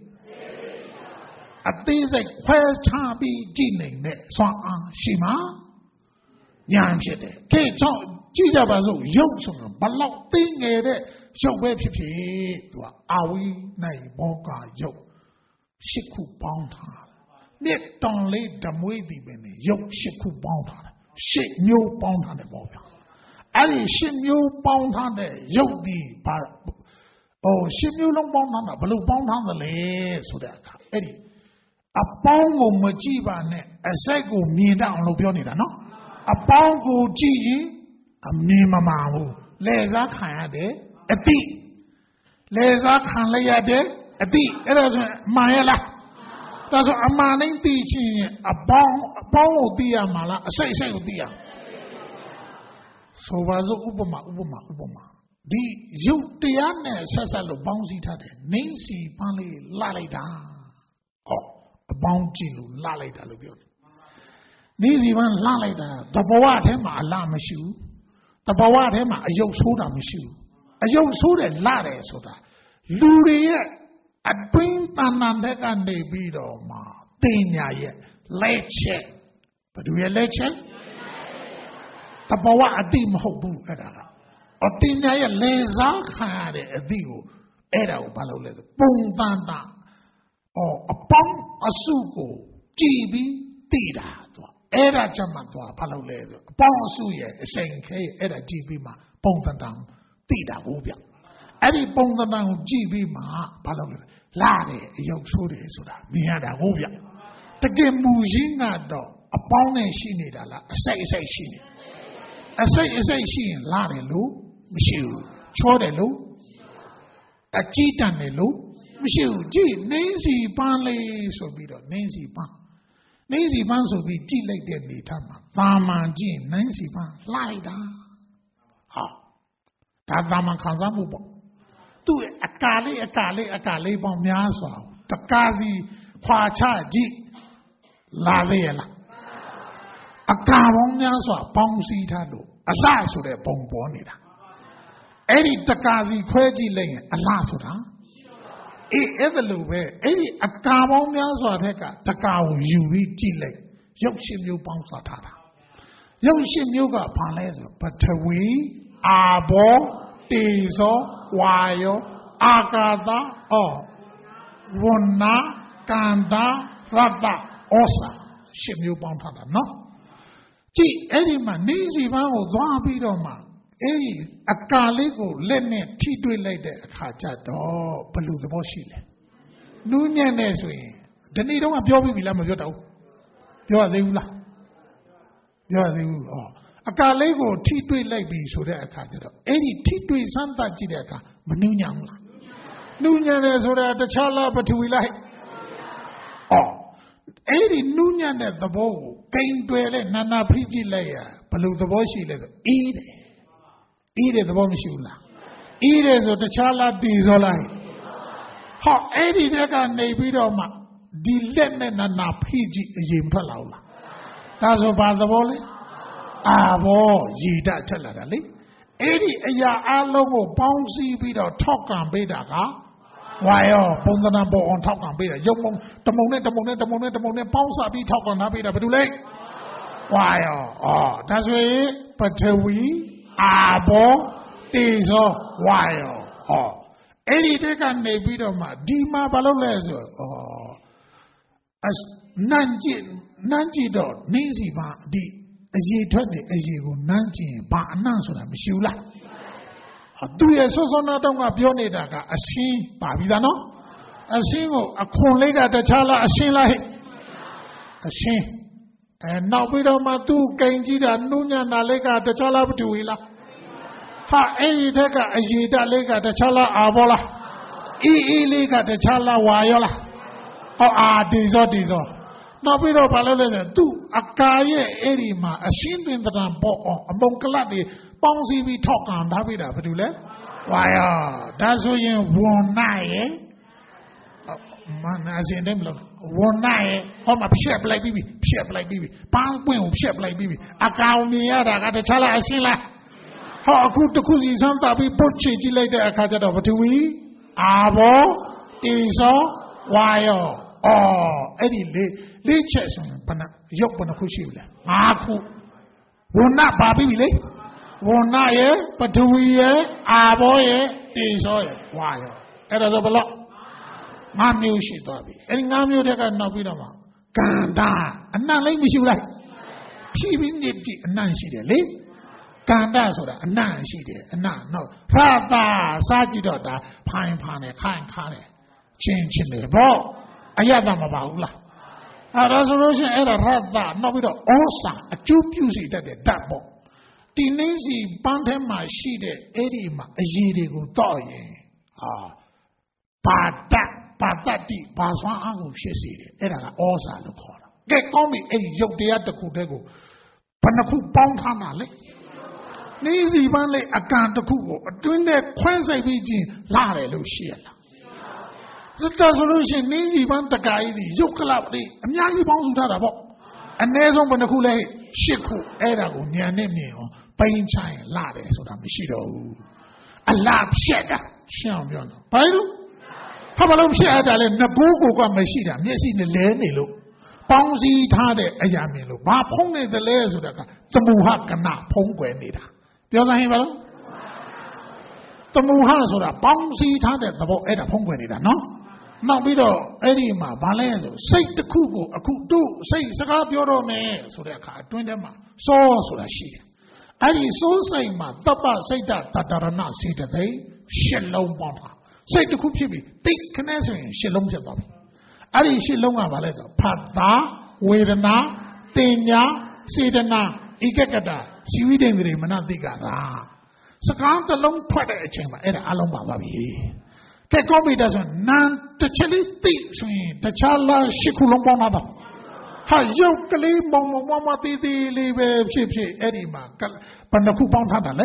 A thing say Quail Chabi Ginning, Swan Shima Nyan Shede, K. Jijabazo, Yosun, Balok thing a show web to Awi Nay Boga Yo, Shiku Bounta. Net don't let them with the Benny, Yo Shiku Bounta. Shit new pound on the bob. Any shit new pound on the yogi bar. Oh, shit new long pound on the blue pound on the leg. So that Eddie. A pound of Majiba, a sego me down Lubionida, no? A pound of G, a me mamma, Leza Kayade, a tea. Leza Kanlayade, a tea. It is Mayela. That's a man in teaching a bong, a bong dear mala, a say say dear. ဆိုပါစို့ဥပမာဥပမာဥပမာဒီရုပ်တရားနဲ့ဆက်ဆက်လို့ပေါင်းစည်းထားတယ်နင်းစီပန်းလေးလှလိုက်တာဟောအပေါင်းကြည့်လို့လှလိုက်တာလို့ပြောတယ်နင်းစီပန်းလှလိုက်တာတဘဝထဲမှာအလှမရှိဘူးတဘဝထဲမှာအယုတ်ဆိုးတာမရှိဘူးအယုတ်ဆိုးတယ်လှတယ်ဆိုတာလူတွေရဲ့အတွင်းတဏ္ဍာတဲ့ကနေပြီးတော့မှတင်ညာရဲ့လက်ချက်ဘယ်သူရဲ့လက်ချက်တဘဝအတိမဟုတ်ဘူးအဲ့ဒါကအတင်ညာရဲ့လေစားခံရတဲ့အသည့်ကိုအဲ့ဒါကိုဘာလို့လဲဆိုပုံတန်တာအော်အပေါင်းအစုကိုကြည်ပြီးသိတာသူအဲ့ဒါကြမှာသူဘာလို့လဲဆိုအပေါင်းအစုရဲ့အစိမ်ခဲအဲ့ဒါကြည်ပြီးမှပုံတန်တန်သိတာဟုတ်ဗျအဲ့ဒီပုံတန်တန်ကိုကြည်ပြီးမှဘာလို့လဲလာတယ်အယုတ်ဆိုးတယ်ဆိုတာမြင်ရတာဟုတ်ဗျတကယ်မူရင်းကတော့အပေါင်းနဲ့ရှိနေတာလားအစိတ်အစိတ်ရှိနေအစိတ်အစိတ်ရှိရင်လာတယ်လို့မရှိဘူးချောတယ်လို့အကြည့်တန်တယ်လို့မရှိဘူးကြည့်နင်းစီပန်းလေးဆိုပြီးတော့နင်းစီပန်းနင်းစီပန်းဆိုပြီးကြည့်လိုက်တဲ့နေထားမှာသာမန်ကြည့်နင်းစီပန်းလှလိုက်တာဟာဒါသာမန်ခံစားမှုပေါ့သူ့အကာလေးအကာလေးအကာလေးပေါင်းများစွာတကားစီခွာချကြည့်လာလေရလားအကာပေါင်းများစွာပေါင်းစည်းထားလို့အလှဆိုတဲ့ပုံပေါ်နေတာအဲ့ဒီတကာစီခွဲကြည့်လိုက်ရင်အလှဆိုတာအေးအဲ့ဒါလိုပဲအဲ့ဒီအကာပေါင်းများစွာတဲ့ကတကာကိုယူပြီးကြည့်လိုက်ရုပ်ရှင်မျိုးပေါင်းစွာထားတာရုပ်ရှင်မျိုးကဘာလဲဆိုပထဝီအာဘောတေဇောဝါယောအာကာသအောဝဏ္ဏကန္တာရတ္တဩစာရှင်မျိုးပေါင်းထားတာနော်ကြည့်အဲ့ဒီမှာနေစီပန်းကိုသွားပြီးတော့မှအဲ့ဒီအကာလေးကိုလက်နဲ့ထိတွေ့လိုက်တဲ့အခါကျတော့ဘယ်လိုသဘောရှိလဲနူးညံ့နေဆိုရင်ဒီနေ့တော့ပြောပြီးပြီလားမပြောတော့ပြောရသေးဘူးလားပြောရသေးဘူးဩအကာလေးကိုထိတွေ့လိုက်ပြီဆိုတဲ့အခါကျတော့အဲ့ဒီထိတွေ့စမ်းသပ်ကြည့်တဲ့အခါမနူးညံ့ဘူးလားနူးညံ့တယ်ဆိုတာတခြားလားပထဝီလားဩအဲ့ဒီနူးညံ့တဲ့သဘောကိုကိန်းတွယ်လဲနာနာဖိကြည့်လိုက်ရဘယ်လိုသဘောရှိလဲဆိုအေးတယ်အေးတဲ့သဘောမရှိဘူးလားအေးတယ်ဆိုတခြားလားတည်စောလားဟောအဲ့ဒီတက်ကနေပြီးတော့မှဒီလက်နဲ့နာနာဖိကြည့်အရင်ထွက်လာဘူးလားဒါဆိုဘာသဘောလဲအာဘောရည်တထက်လာတာလေအဲ့ဒီအရာအလုံးကိုပေါင်းစည်းပြီးတော့ထောက်ကံပေးတာကဝါယောပုံသဏ္ဍာန်ပေါ်အောင်ထောက်ကံပေးတာရုံမုံတမုံနဲ့တမုံနဲ့တမုံနဲ့တမုံနဲ့ပေါင်းစားပြီးထောက်ကံထားပေးတာဘာလို့လဲဝါယောအော်ဒါဆိုရင်ပထဝီအာဘောတေဇောဝါယောဟောအဲ့ဒီတက်ကနေပြီးတော့မှဒီမှာဘာလို့လဲဆိုဩအနန်းကြည့်နန်းကြည့်တော့နင်းစီပါဒီအရေးထွက်နေအရေးကိုနန်းကြည့်ရင်ဘာအနှံ့ဆိုတာမရှိဘူးလားသူရဲ့ဆွဆွနာတော့ကပြောနေတာကအရှင်းပါပြီသားနော်အရှင်းကိုအခွန်လေးကတခြားလားအရှင်းလားဟဲ့အရှင်းအဲနောက်ပြီးတော့မှသူကိန်ကြည့်တာနုညံ့တာလေးကတခြားလားပတူဝေးလားဟာအဲ့ဒီတက်ကအရေးတလေးကတခြားလားအာဘောလားအေးအေးလေးကတခြားလားဝါရောလားဟောအာဒီဇောဒီဇောနောက်ပြီးတော့ဘာလို့လဲဆိုသူအကာရဲ့အဲ့ဒီမှာအရှင်းတွင်တံပေါ်အောင်အမုံကလတ်တွေပေါင်းစည်းပြီးထောက်ကံထားပေးတာဘာလို့လဲဝါရောဒါဆိုရင်ဝန်နာရဲ့မနာစင်တယ်မလို့ဝန်နာရဲ့ဟောမှာဖြက်ပလိုက်ပြီးဖြက်ပလိုက်ပြီးပန်းပွင့်ကိုဖြက်ပလိုက်ပြီးအကောင်မြင်ရတာကတခြားလားအရှင်းလားဟောအခုတခုစီစမ်းတာပြီးပုတ်ချကြည့်လိုက်တဲ့အခါကျတော့ပထဝီအာဘောတေဇောဝါယောအော်အဲ့ဒီလေးလေးချက်ဆိုရင်ဘယ်နှရုပ်ဘယ်နှခုရှိပြီလဲငါးခုဝဏ္ဏပါပြီလေဝဏ္ဏရဲ့ပထဝီရဲ့အာဘောရဲ့တေဇောရဲ့ဝါယောအဲ့ဒါဆိုဘယ်လောက်ငါးမျိုးရှိသွားပြီအဲ့ဒီငါးမျိုးတက်ကနောက်ပြီးတော့မှကန္တာအနံ့လေးမရှိဘူးလားဖြီးပြီးနေတိအနံ့ရှိတယ်လေကန္တာဆိုတာအနံ့ရှိတယ်အနံ့နော်ဖာတာစားကြည့်တော့ဒါဖိုင်ဖာနဲ့ခိုင်ခါနဲ့ချင်းချင်းလေဘောအရသာမပါဘူးလားအဲ့ဒါဆိုလို့ရှိရင်အဲ့ဒါရတ္တနောက်ပြီးတော့ဩစာအကျိုးပြုစီတတ်တဲ့ဓာတ်ပေါ့ဒီနည်းစီပန်းထဲမှာရှိတဲ့အဲ့ဒီမှာအရည်တွေကိုတော့ရင်ဟာပါတတ်ပါတတ်တိပါစွမ်းအားကိုဖြစ်စေတယ်အဲ့ဒါကဩစာလို့ခေါ်တာကဲကောင်းပြီအဲ့ဒီရုပ်တရားတစ်ခုတည်းကိုဘယ်နှခုပေါင်းထားမှာလဲ Nizi Banley Akanta Kugo, doing that Quincy Vigin, Lare Lucia. The solution Nizi Bantakai, Yokalabri, and Yagi Bonsutarabo, and Nezon Banakule, Shiku, Erago, Nyanemi, Pain Chine, Lade, so that Mishido. A lab shedder, Shambion. Pardon? Habalum Shadal and Nabugo Mashida, Messi the Lenilo. Bouncy Tade Ayamilo, Bapone the layers of the Muhakana, Ponguenida. The other him, the Muhasura, Bouncy Tade, the boat at a Ponguenida, no? Now, Bido, Edima, Valendo, say the Kugo, a Kudu, say Sagabio me, so they are doing them, so so that she. Adi so say, ma, Tapa say that, Tatarana, say that they, Shalom Bonha. Say the Kupibi, take Canadian, Shalom Jabba. Adi Shilonga Valeda, Pata, Wedana, Tenya, Sidana, Igakata, Sweden Rimana Digara. Sakanta long Prada chamber, and Aloma Babi. Kakomi doesn't nan the chili between the Chala Shikulomba. Ha Yokali Moma Didi Live Ship Edima, Panakupon Hadale.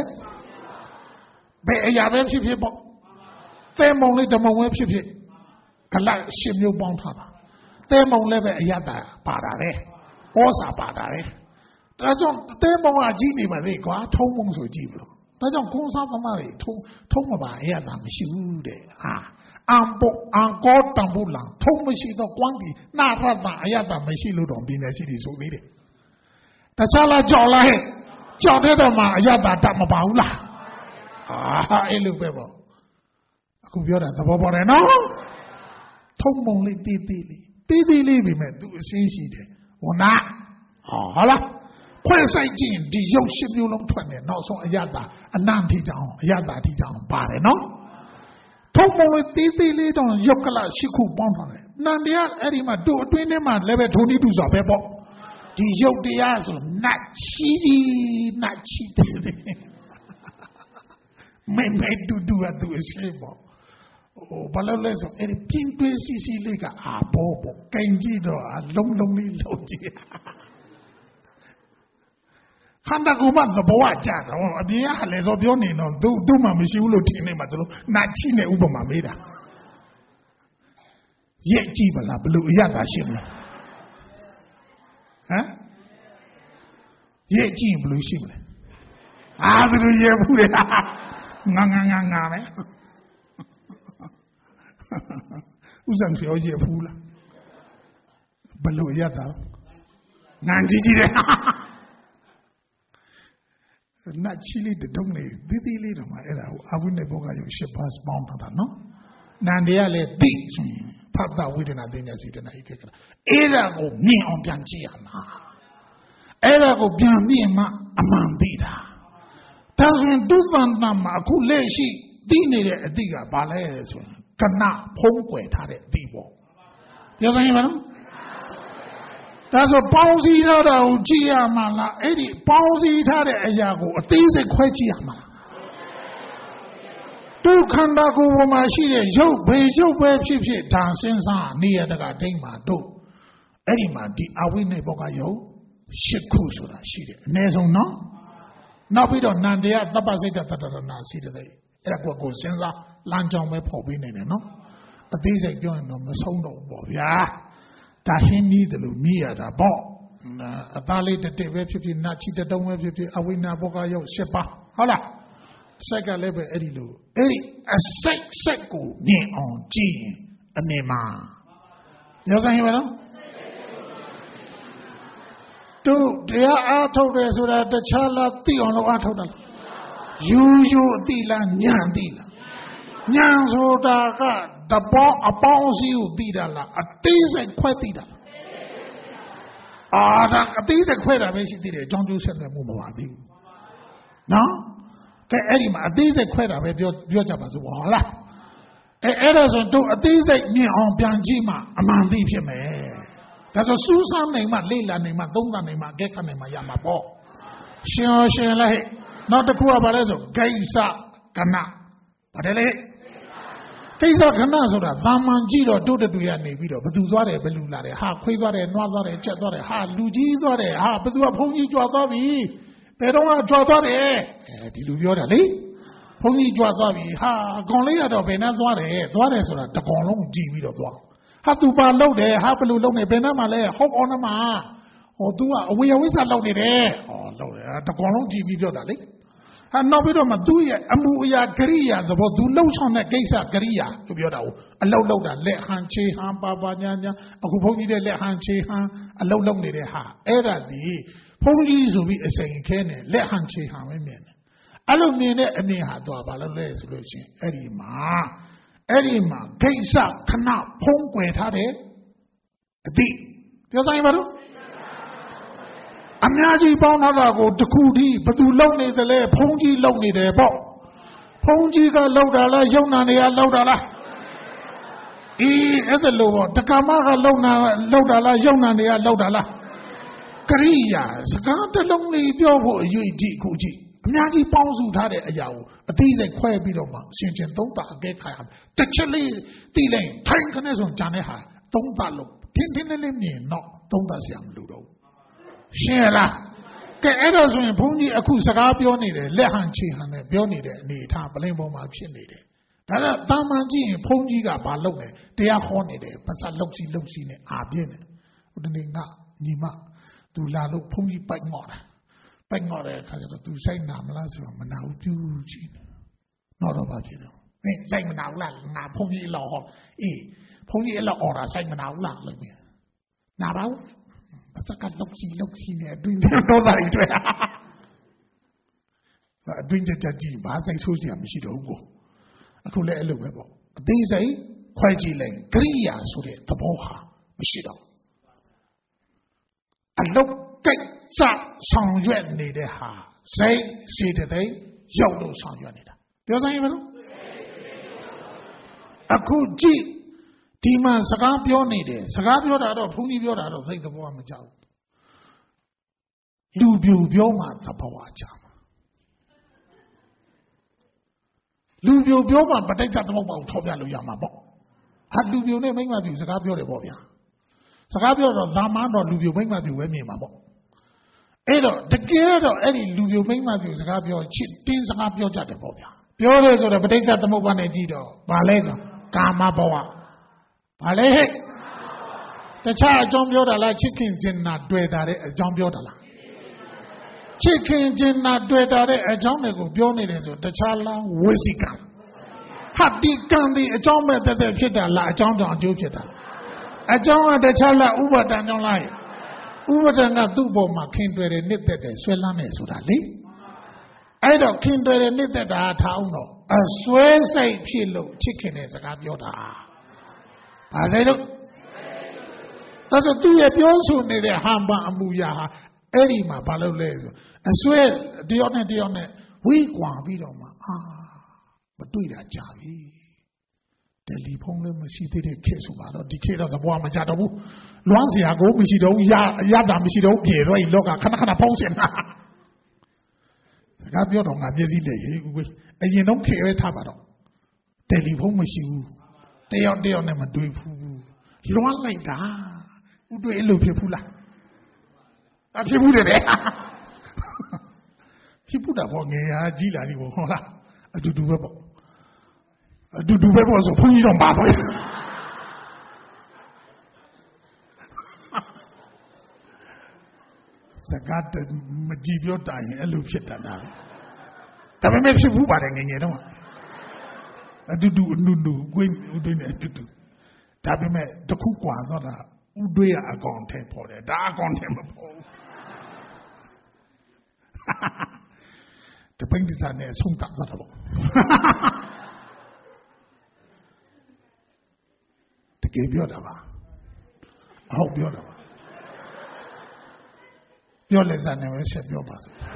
Be a Yavem Ship, them only the Mom Ship. Kala ship you bond haba. Them on level yada padare. Osa padare. Tajon, them on a genie by the qua, Tomon so jiblo. Tajon goes up a marry, Tomaba yada, Mishude. Ah, Ambo, Ango Tambulan, Tomashi the Quanti, Nara Yada, Mishilu don't be necessary so needed. The Chala Jola, Jodema Yada Damabaula. Ah, Elubebo. Kubiora the Boboreno. Tomongly Bibili, Bibili, we met to see she or not. Hola, Quasai Jin, the Yoship Yulum twenty, not so a yada, a nanti down, yada down, body, no? Tomongly Bibili on Yokala Shiku Bonhone. Nandia Edima do twin them and level twenty two of people. The Yodiazo, not cheaty, not cheaty. May made to do at the same. Oh, Balalezo, and a pink twenty liga, a bobo, Kangido, a long, lonely logi. Handa Guman, the Boajan, or the Ales of Yonino, do Duma Mishulo Tinematolo, Nachine Ubama Meda. Yet Jibala, Blue Yada Shimla. Huh? Yet Jim Blue Shimla. Ah, the year, Nanga. Usang si oje pula. Below yata. Nanjiji. Not chili the dongle. Didi little my era. I wouldn't have got ship pass bound, no? Nandia let beach. Pop that within a dinner seat and I take it. Era go me on Bianchiama. Era go Bianima Amandida. Doesn't do one number. Kuleshi. Dinner a digger ballet. Cannot Ponque Tade Divo. Yes, I am. That's a bouncy Tada Giamala, Eddie, bouncy Tade Ayago, a these a quachiama. Do Kandaku Mashide, Joe, Bay, Joe, Web Ship, dancing near the Gadima, do. Edima, the Awine Bogayo, Shikusura, she did. Nezo no? No, we don't, Nandia, the Bazeta Tadana, see today. Era go senza lanjong me pobi ne no ati sai pyo no ma song do po bya da shin ni de lu mi ya da po a ta le de de be phit phit na chi de tong be phit phit a wai na bo ka yau eight pa ho la sai ka le be edi lu edi a sai sai ko nyin on ji yin a ne ma yo san yin ba no tu de a thau de so da ta cha la ti on lo a thau da you you ti la nyan ti la nyan so da ka da po a pao si u ti da la a ti sai khwet ti da ah da a ti sai khwet da be shi ti de jong ju set me mu ma ba ti no ke edi ma a ti sai khwet da be pyo pyo ja ba so ho la e e da so tu a ti sai nyin on pyan ji ma a man ti phit me da so su sam nei ma le la nei ma thong ta nei ma ge khat nei ma ya ma po shin ho shin la he not the Kua Barazo, Gaisa Kana. But ele Gaisa Kana Soda, Vamanjiro, do the Duyani video, but do Zore, Belulare, Ha, Quizore, Noazore, Chetore, Ha, Luigi Zore, Ha, but do a pony Joazobi. They don't want Joazore. ဒီလူပြောတာလေဘုန်းကြီးကြွသွားပြီဟာကောင်လေးရတော့ဘယ်နှသွားတယ်သွားတယ်ဆိုတာတကောင်လုံးကြည့်ပြီးတော့သွားဟာသူပါလောက်တယ်ဟာဘယ်လိုလုပ်နေဘယ်နှမှာလဲဟုတ်အောင်နမှာဟို तू ကအဝေယဝိဇ္ဇလောက်နေတယ်ဟောလောက်တယ်တကောင်လုံးကြည့်ပြီးပြောတာလေဟာနောက်ပြီးတော့မှသူ့ရဲ့အမှုအရာကရိယာသဘော तू လှုပ်ဆောင်တဲ့ကိစ္စကရိယာသူပြောတာကိုအလောက်လောက်တာလက်ဟန်ချေဟန်ပါပါညာညာအခုဘုန်းကြီးတဲ့လက်ဟန်ချေဟန်အလောက်လောက်နေတဲ့ဟာအဲ့ဒါဒီဘုန်းကြီးဆိုပြီးအစိမ်ခဲနဲ့လက်ဟန်ချေဟန်ပဲမြင်တယ်အဲ့လိုမြင်တဲ့အမြင်ဟာတော့ဘာလို့လဲဆိုလို့ချင်းအဲ့ဒီမှာအဲ့ဒီမှာဂိစ္စခဏဖုံးကွယ်ထားတယ်အတိပြောဆိုင်ပါတော့အများကြီးပေါင်းထားတာကိုတခုတည်းဘသူလုံနေသလဲဖုံးကြီးလုံနေတယ်ပေါ့ဖုံးကြီးကလုံတာလားယုံနာနေရလုံတာလားအေးအဲ့ဒါလို့ပေါ့တက္ကမကလုံနာလုံတာလားယုံနာနေရလုံတာလားကရိယာစကားတစ်လုံးလေးပြောဖို့အရေးကြီးခုကြည့်အများကြီးပေါင်းစုထားတဲ့အရာကိုအသေးစိတ်ခွဲပြီးတော့မှရှင်ရှင်သုံးပါအကဲခါရတစ်ချက်လေးတိလိုက်ထိုင်ခနဲ့ဆိုကြံတဲ့ဟာသုံးပါလို့ထင်းထင်းလေးလေးမြင်တော့သုံးပါဆရာမလို့တော့ရှင်းလားကဲအဲ့တော့ဆိုရင်ဘုန်းကြီးအခုစကားပြောနေတယ်လက်ဟန်ချေဟန်နဲ့ပြောနေတဲ့အနေအထားပလင်းပေါ်မှာဖြစ်နေတယ်ဒါတော့တာမန်ကြည့်ရင်ဘုန်းကြီးကဘာလုပ်လဲတရားဟောနေတယ်ပတ်စလှုပ်စီလှုပ်စီနဲ့အာပြင်းတယ်ဟိုတနေ့ကညီမသူလာလို့ဘုန်းကြီးပိုက်ငေါ့တာပိုက်ငေါ့တဲ့အခါကျတော့သူစိတ်နာမလားဆိုတော့မနာဘူးပြူးကြည့်တယ်တော့တော့ဘာဖြစ်တော့ဟင်စိတ်မနာဘူးလားငါဘုန်းကြီးလောက်ဟောအေးဘုန်းကြီးအဲ့လောက်អော်တာစိတ်မနာဘူးလားလို့ပြန်နာပါဘူးပတ်စကလှုပ်စီလှုပ်စီနဲ့အတွင်းတော့တာတွေတွေ့တာအတွင်းတက်ကြည့်ဘာစိတ်ဆိုးစရာမရှိတော့ဘူးကိုအခုလည်းအဲ့လိုပဲပေါ့အသေးစိတ်ခွဲကြည့်လိုက်ကရိယာဆိုတဲ့သဘောဟာမရှိတော့အလုတ်ကိစ္စဆောင်ရွက်နေတဲ့ဟာစိတ်စေတသိက်ရောက်လို့ဆောင်ရွက်နေတာပြောဆိုင်မလို့အခုကြည့်ဒီမှာစကားပြောနေတယ်စကားပြောတာတော့ဘုန်းကြီးပြောတာတော့သိသဘောမကျဘူးလူပြူပြောမှသဘောကျမှာလူပြူပြောမှပဋိစ္စသမုပ္ပါကိုထောက်ပြလို့ရမှာပေါ့ဟာလူပြူနဲ့မိမ့်မပြူစကားပြောတယ်ပေါ့ဗျာစကားပြောတော့သာမန်တော့လူပြူမိမ့်မပြူပဲမြင်မှာပေါ့အဲ့တော့တကယ်တော့အဲ့ဒီလူပြူမိမ့်မပြူစကားပြောချစ်တင်းစကားပြောကြတယ်ပေါ့ဗျာပြောတယ်ဆိုတော့ပဋိစ္စသမုပ္ပါနဲ့ကြည့်တော့ဗာလဲဆိုကာမဘဝဗာလဲဟဲ့တခြားအကြောင်းပြောတာလားချစ်ခင်ခြင်းနာတွေ့တာတဲ့အကြောင်းပြောတာလားချစ်ခင်ခြင်းနာတွေ့တာတဲ့အကြောင်းတွေကိုပြောနေတယ်ဆိုတခြားလားဝိသိကံဟာဒီကံဒီအကြောင်းမဲ့တက်တက်ဖြစ်တာလားအကြောင်းကြောင့်အကျိုးဖြစ်တာအကြောင်းကတခြားလားဥပါဒံကြောင့်လားဥပါဒံကသူ့ဘောမှာခင်တွေ့တယ်နှစ်သက်တယ်ဆွဲလန်းတယ်ဆိုတာလေအဲ့တော့ခင်တွေ့တယ်နှစ်သက်တာထားအောင်တော့အဆွဲစိတ်ဖြစ်လို့ချစ်ခင်တဲ့စကားပြောတာဘာလဲလို့ဒါဆိုသူရဲ့ပြောဆိုနေတဲ့ဟန်ပအမှုရာဟာအဲ့ဒီမှာဘာလို့လဲဆိုအဆွဲတယောက်နဲ့တယောက်နဲ့ဝေးကွာပြီးတော့မှအာမတွေ့တာကြာပြီတယ်လီဖုန်းလည်းမရှိသေးတဲ့ခေတ်ဆိုတော့ဒီခေတ်တော့သဘောမကျတော့ဘူးလွမ်းစရာကိုမရှိတော့ဘူးရရတာမရှိတော့ပြေတော့ဒီလောကခဏခဏဖုန်းချင်တာစကားပြောတော့ငါမျက်စိနဲ့ရေးဦးဝေးအရင်တော့ခေတ်ပဲထားပါတော့တယ်လီဖုန်းမရှိဘူးတယောက်တယောက်နဲ့မတွေ့ဘူးလွမ်းလိုက်တာဦးတွေ့အဲ့လိုဖြစ်ဘူးလားအဖြစ်ဘူးတယ်ဖြစ်ဘူးတာပေါ့ငယ်ရာကြီးလာပြီပေါ့ဟုတ်လားအတူတူပဲပေါ့အတူတူပဲပေါ့ဆိုဘုန်းကြီးတော့ပါတော့စကားမကြည့်ပြောတာရင်အဲ့လိုဖြစ်တတ်တာဒါပေမဲ့ဖြစ်ဘူးပါတယ်ငယ်ငယ်တော့အတူတူအနုနုကိုယ်ဦးတွေနဲ့အတူတူဒါပေမဲ့တခုกว่าတော့တာဦးတွေးအကောင်ထဲပေါ်တယ်ဒါအကောင်ထဲမပေါ်ဘူးတပိန်ဒီစားနဲ့ဆုံးတာတော့တကယ်ပြောတာပါအဟုတ်ပြောတာပါပြောလဲစားနေပဲဆက်ပြောပါစို့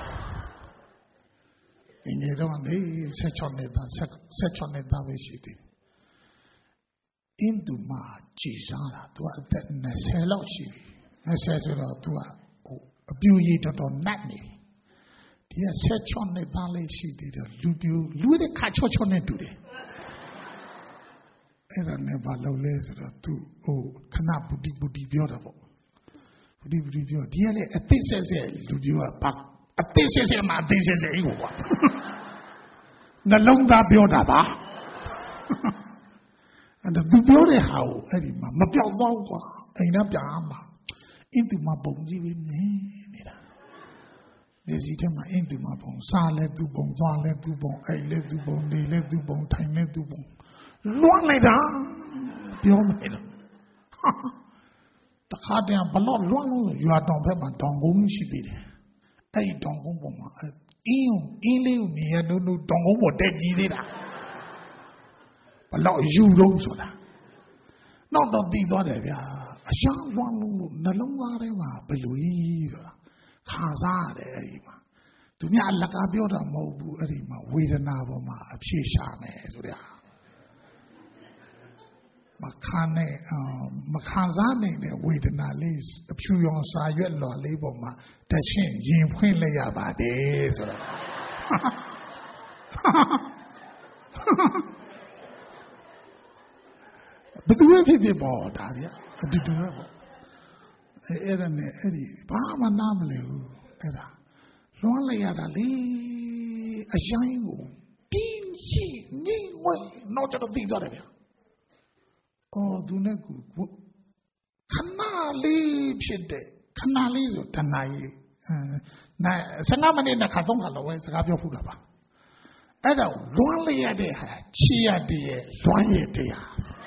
ဒီနေ့တော့လေဆက်ချောင်းနေတာဆက်ချောင်းနေတာပဲရှိတယ်အင်းသူမကြည်စားတာသူအသက်၂၀လောက်ရှိပြီ၂၀ဆိုတော့သူကအပြူရည်တော်တော်နတ်နေဒီကဆက်ချောင်းနေတာလေးရှိသေးတယ်လူပြူလူတဲ့ခါချောချောနဲ့တူတယ်အဲ့ဒါနဲ့ဘာလုပ်လဲဆိုတော့သူဟိုခဏပူတီပူတီပြောတာပေါ့ပူတီပူတီပြောဒီကလေအသိဆက်ဆက်လူပြူကပါအသိစစ်စစ်မှာသိစစ်စစ်ကိုကွာနှလုံးသားပြောတာပါအဲ့ဒါသူပြောတဲ့ဟာကိုအဲ့ဒီမှာမပြောက်တော့ကွာအိမ်နဲ့ပြန်မှာအင်းဒီမှာပုံကြီးပဲနေနေတာဒီစီထဲမှာအင်းဒီမှာပုံစားလဲသူပုံသွားလဲသူပုံအဲ့လဲသူပုံနေလဲသူပုံထိုင်လဲသူပုံလွန်လိုက်တာပြောမနေတော့တခါတည်းဘလော့လွန်လို့ရွာတောင်ဘက်မှာတောင်ကုန်းရှိသေးတယ်အဲ့ဒီတောင်ကုန်းပေါ်မှာအင်းအင်းလေးကိုနေရလို့တောင်ကုန်းပေါ်တက်ကြီးသေးတာဘလောက်ယူတော့ဆိုတာနောက်တော့တည်သွားတယ်ဗျာအရှောင်းလွန်လို့နှလုံးသားထဲမှာဘယ်လိုကြီးဆိုတာခံစားရတယ်အဲ့ဒီမှာသူများအလကားပြောတာမဟုတ်ဘူးအဲ့ဒီမှာဝေဒနာပေါ်မှာအဖြေရှာမယ်ဆိုတဲ့မခံနဲ့မခံစားနိုင်တဲ့ဝေဒနာလေးအဖြူရောင်စာရွက်လွှာလေးပေါ်မှာတချင်းရင်ဖွင့်လိုက်ရပါတယ်ဆိုတာဘယ်သူဖြစ်ဖြစ်ပေါ့ဒါကြီးအတူတူပဲပေါ့အဲ့ဒါနဲ့အဲ့ဒီဘာမှနားမလဲဘူးအဲ့ဒါလွန်လိုက်ရတာလေအရင်ကိုပြင်းရှိနေဝဲတော့ကျတော့တည်သွားတယ်ဗျာအော်သူနဲ့ကူခဏလေးဖြစ်တဲ့ခဏလေးဆိုတနာရီအဲနိုင်ဆယ်မိနစ်နဲ့ခါသုံးခါလောက်ပဲစကားပြောဖူးတာပါအဲ့ဒါလွန်လိုက်ရတဲ့ဟာချီရတဲ့ရဲ့လွန်ရတဲ့ဟာ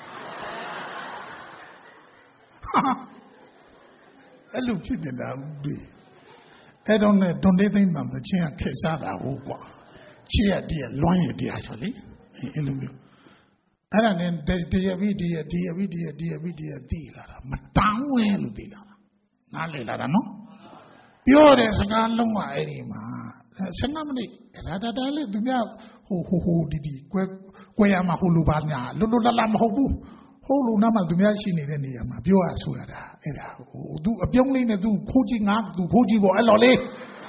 အဲ့လိုဖြစ်နေတာဦးဒီအဲ့တော့နဲ့တွန်လေးသိမ့်မှမချင်းကခက်စားတာဟုတ်ကွာချီရတဲ့လွန်ရတဲ့ဟာဆိုလေအဲ့လိုမျိုးအဲ့ဒါနဲ့တရပိတရတရပိတရတရပိတရသိလာတာမတောင်းဝဲလို့သိလာတာနားလေလာတာနော်ပြောတဲ့စကားလုံးကအဲ့ဒီမှာဆယ်မိနစ်ဒါဒါဒါလေးသူများဟိုဟိုဟိုဒီဒီကွဲကွဲရမှာဟိုလိုပါညာလွတ်လွတ်လပ်လပ်မဟုတ်ဘူးဟိုလိုနားမှာသူများရှိနေတဲ့နေရာမှာပြောရဆိုရတာအဲ့ဒါဟိုသူအပြုံးလေးနဲ့သူဖိုးကြီးငါသူဖိုးကြီးပေါ့အဲ့လိုလေး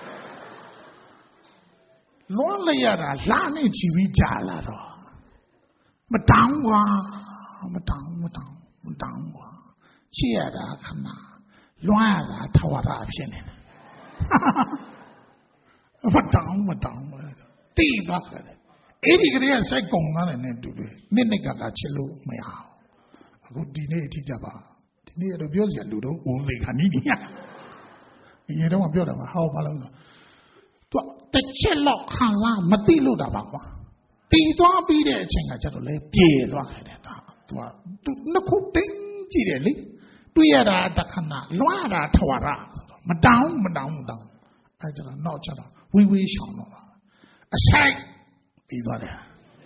လွန်လိုက်ရတာလာနေချီပြီးကြာလာတော့မတောင်းကွာမတောင်းမတောင်းမတောင်းကွာချစ်ရတာခဏလွမ်းရတာထဝရဖြစ်နေတယ်မတောင်းမတောင်းတိသွားတယ်အဲ့ဒီကလေးကစိတ်ကုန်သွားတယ်နဲ့တူတယ်နှစ်နှစ်ကကချစ်လို့မရအောင်အခုဒီနေ့အထိကြပါဒီနေ့တော့ပြောစရာလူတော့ဦးလေးခဏီးနေရဒီနေ့တော့ပြောတာပါဟောပါလို့ဆိုသူတစ်ချက်လောက်ခံစားမသိလို့တာပါကွာတည်သွားပြီးတဲ့အချိန်ကကျတော့လေပြေသွားခဲ့တယ်ဒါသူကသူနှစ်ခုတင်းကြည့်တယ်လေတွေ့ရတာတခဏလွမ်းရတာထဝရဆိုတော့မတောင်းမတောင်းမတောင်းအဲကျတော့နောက်ချက်တော့ဝေးဝေးရှောင်တော့အဆိုင်ပြီးသွားတယ်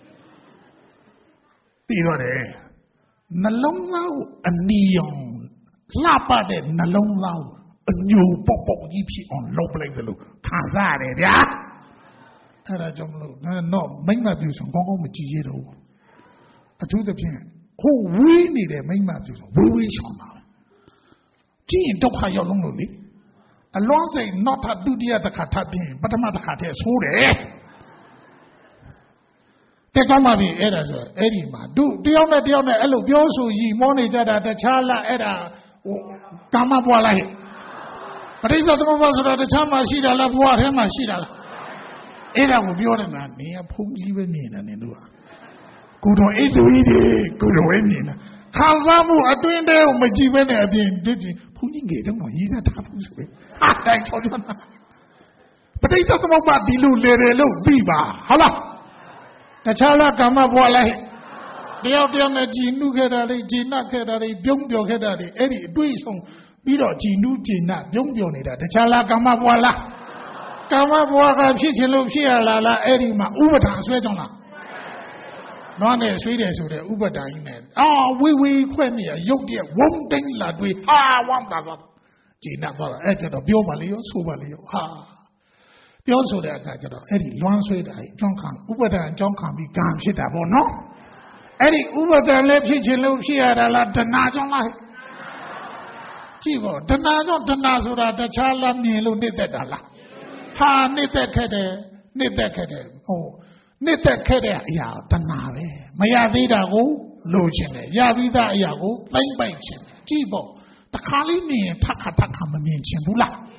ပြီးသွားတယ်နှလုံးသားကိုအနီရောင်လှပတဲ့နှလုံးသားကိုအညိုပေါက်ပေါက်ကြီးဖြစ်အောင်လုပ်ပလိုက်တယ်လို့ခံစားရတယ်ဗျာအဲ့ဒါကြောင့်မလို့တော့မိမ့်မပြူဆောင်ကောင်းကောင်းမကြည့်ရတော့ဘူးအထူးသဖြင့်ဟိုဝေးနေတဲ့မိမ့်မပြူဆောင်ဝေးဝေးရှောင်တာကြည့်ရင်ဒုက္ခရောက်လုံးလို့လေအလွန်စိတ်နောက်ထပ်ဒုတိယတစ်ခါထပ်ပြီးပထမတစ်ခါတည်းဆိုးတယ်တဲ့ကောင်းပါပြီအဲ့ဒါဆိုအဲ့ဒီမှာတို့တယောက်နဲ့တယောက်နဲ့အဲ့လိုပြောဆိုရည်မောနေကြတာတခြားလားအဲ့ဒါဟိုကာမဘွားလားပရိစ္ဆေသမုပ္ပါဆိုတာတခြားမှာရှိတာလားဘွားထဲမှာရှိတာလားအဲ့ဒါကိုပြောတယ်မှာနေရဖုန်ကြီးပဲမြင်တယ်နင်တို့ကကိုတော်အိတ်တူကြီးတွေကိုတော်ဝဲမြင်တာခံစားမှုအတွင်းတဲကိုမကြည့်ဘဲနဲ့အပြင်ဒီဖုန်ကြီးငယ်တုန်းကရေးစားထားဘူးဆိုပဲဟာတိုင်းချောချောနာပရိစ္ဆေသမုပ္ပါဒီလိုလေတယ်လို့ပြီးပါဟုတ်လားတခြားလားကာမဘွားလားတယောက်တယောက်နဲ့ကြည်နုခဲ့တာလေးကြည်နပ်ခဲ့တာလေးပြုံးပြောခဲ့တာလေးအဲ့ဒီအတွေ့အဆုံပြီးတော့ကြည်နုကြည်နပ်ပြုံးပြောနေတာတခြားလားကာမဘွားလားကာမဘွားကဖြစ်ချင်လို့ဖြစ်ရလားလားအဲ့ဒီမှာဥပဒါဆွဲကြောင်းလားနွားနဲ့ဆွေးတယ်ဆိုတဲ့ဥပဒါကြီးနဲ့အာဝေးဝေးခွဲ့နေရရုပ်တည်းဝုန်းတိုင်းလာတွေးဟာဝမ်းသာသွားကြည်နပ်သွားအဲ့ကျတော့ပြောပါလေရောဆိုပါလေရောဟာပြောဆိုတဲ့အခါကျတော့အဲ့ဒီလွမ်းဆွဲတာအကြောင်းခံဥပဒါအကြောင်းခံပြီးကံဖြစ်တာပေါ့နော်အဲ့ဒီဥပဒါလည်းဖြစ်ချင်လို့ဖြစ်ရတာလားတဏှာကြောင့်လားကြည့်ပေါ့တဏှာကြောင့်တဏှာဆိုတာတခြားလားမြင်လို့နှိမ့်သက်တာလားဟာနှိမ့်သက်ခဲ့တယ်နှိမ့်သက်ခဲ့တယ်ဟိုနှိမ့်သက်ခဲ့တဲ့အရာတဏှာပဲမရသေးတာကိုလိုချင်တယ်ရပြီးသားအရာကိုသိမ့်ပိုက်ချင်တယ်ကြည့်ပေါ့တခါလေးမြင်ထပ်ခါထပ်ခါမမြင်ချင်ဘူးလားထ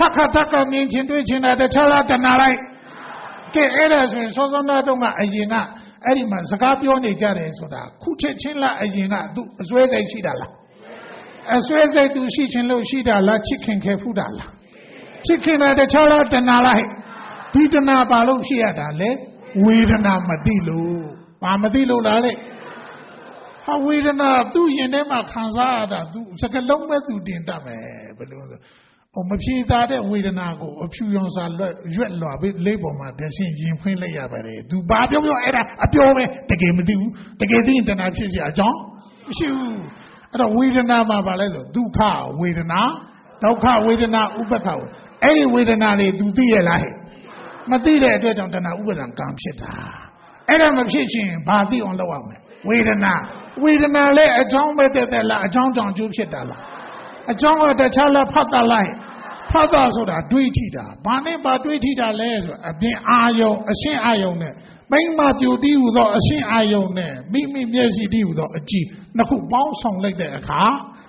ခါတက်ကမြင်ချင်းတွေ့ချင်းတဲ့ခြားလားတနာလိုက်ကဲအဲ့ဒါဆိုရင်စောစောနာတုန်းကအရင်ကအဲ့ဒီမှာစကားပြောနေကြတယ်ဆိုတာခုချက်ချင်းလားအရင်ကသူအစွဲစိတ်ရှိတာလားအစွဲစိတ်သူရှိချင်းလို့ရှိတာလားချစ်ခင်ခဲ့ဖူးတာလားချစ်ခင်တဲ့ခြားလားတနာလားဒီတနာပါလို့ရှိရတာလေဝေဒနာမသိလို့ဘာမသိလို့လားလေဟာဝေဒနာသူ့ရင်ထဲမှာခံစားရတာသူစကလုံးမဲ့သူတင်တတ်မယ်ဘယ်လိုလဲဟိုမဖြေသားတဲ့ဝေဒနာကိုအဖြူရောင်စာလွတ်ရွက်လွာပြီးလေးပေါ်မှာတဆင်ရင်ဖွင့်လိုက်ရပါတယ်သူဘာပြောပြောအဲ့ဒါအပြောပဲတကယ်မသိဘူးတကယ်သိရင်တဏှာဖြစ်เสียအကြောင်းမရှိဘူးအဲ့တော့ဝေဒနာမှာဘာလဲဆိုဒုက္ခဝေဒနာဒုက္ခဝေဒနာဥပ္ပခဝေအဲ့ဒီဝေဒနာတွေသူသိရလားဟဲ့မသိတဲ့အတွက်ကြောင့်တဏှာဥပါဒံကံဖြစ်တာအဲ့ဒါမဖြစ်ချင်းဘာသိအောင်လုပ်ရမလဲဝေဒနာဝေဒနာလည်းအကြောင်းပဲတဲ့တဲ့လားအကြောင်းကြောင့်ကျိုးဖြစ်တာလားအကြောင်းကတခြားလားဖတ်တာလားဖတ်တာဆိုတာတွေးထိတာဘာနဲ့ဘာတွေးထိတာလဲဆိုအပြင်အာယုံအရှင်းအာယုံနဲ့မိမပြူတီးဟူသောအရှင်းအာယုံနဲ့မိမိမျက်စိတီးဟူသောအကြည့်နှစ်ခုပေါင်းဆောင်လိုက်တဲ့အခါ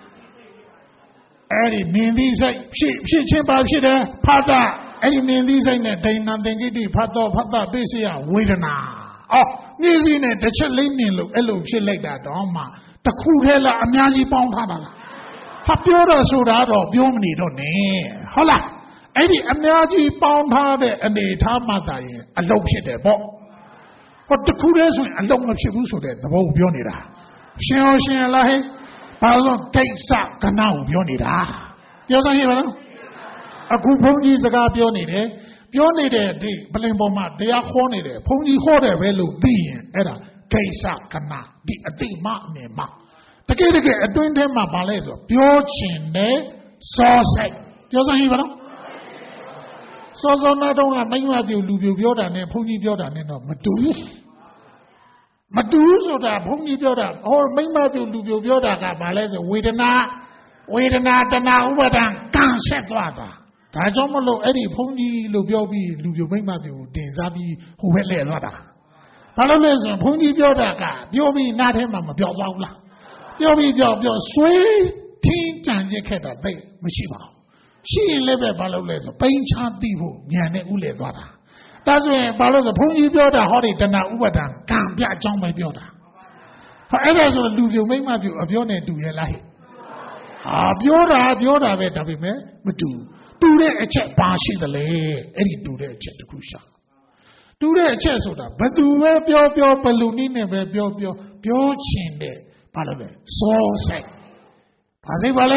အဲ့ဒီမြင်သိစိတ်ဖြစ်ဖြစ်ချင်းပါဖြစ်တယ်ဖတ်တာအဲ့ဒီမြင်သိစိတ်နဲ့ဒိဏသင်္ကိတိဖတ်တော့ဖတ်တာပိစိယဝေဒနာအော်မြင်စီနဲ့တစ်ချက်လေးမြင်လို့အဲ့လိုဖြစ်လိုက်တာတော့မှတခုတည်းလားအများကြီးပေါင်းထားတာလားဟာပြောတော့ဆိုတာတော့ပြောမနေတော့နဲ့ဟုတ်လားအဲ့ဒီအများကြီးပေါင်းထားတဲ့အနေထားမှသာရင်အလုံးဖြစ်တယ်ပေါ့ဟောတခုတည်းဆိုရင်အလုံးမဖြစ်ဘူးဆိုတဲ့သဘောကိုပြောနေတာရှင်ရောရှင်လားဟဲ့ဘာလို့ကိစ္စကဏ္ဍကိုပြောနေတာပြောစမ်းရပါလားအခုဘုန်းကြီးစကားပြောနေတယ်ပြောနေတဲ့ဒီပလင်ပေါ်မှာတရားခေါ်နေတယ်ဘုန်းကြီးဟောတယ်ပဲလို့သိရင်အဲ့ဒါကိစ္စကဏ္ဍဒီအတိမအမြင်မှာတကယ်တကယ်အတွင်းထဲမှာဘာလဲဆိုပြောချင်တဲ့စောစိတ်ပြောစမ်းရပါလားစောစောနာတော့ကမိမပြူလူပြူပြောတာနဲ့ဘုန်းကြီးပြောတာနဲ့တော့မတူဘူးမတူဘူးဆိုတာဘုန်းကြီးပြောတာဟောမိမပြူလူပြူပြောတာကဘာလဲဆိုဝေဒနာဝေဒနာတဏှာဥပါဒံကံဆက်သွားတာဒါကြောင့်မလို့အဲ့ဒီဘုန်းကြီးလို့ပြောပြီးလူပြိုမိမ့်မပြိုတင်စားပြီးဟိုဘက်လဲသွားတာဘာလို့လဲဆိုရင်ဘုန်းကြီးပြောတာကပြောပြီးနားထဲမှာမပြောသွားဘူးလားပြောပြီးပြောပြောဆွေးထင်းကြံရခဲ့တာသိမရှိပါဘူးရှိရင်လည်းပဲဘာလို့လဲဆိုပိန်ချသိဖို့ဉာဏ်နဲ့ဥလဲသွားတာဒါဆိုရင်ဘာလို့ဆိုဘုန်းကြီးပြောတာဟောဒီတဏှာဥပါဒံကံပြအကြောင်းပဲပြောတာဟောအဲ့ဒါဆိုလူပြိုမိမ့်မပြိုအပြောနဲ့တူရဲ့လားဟဲ့ဟာပြောတာပြောတာပဲဒါပေမဲ့မတူတူတဲ့အချက်ဘာရှိသလဲအဲ့ဒီတူတဲ့အချက်တခုရှာတူတဲ့အချက်ဆိုတာဘသူပဲပြောပြောဘလူနည်းနဲ့ပဲပြောပြောပြောချင်တဲ့ဘာလို့လဲစောစိတ်ဘာစိတ်ပါလဲ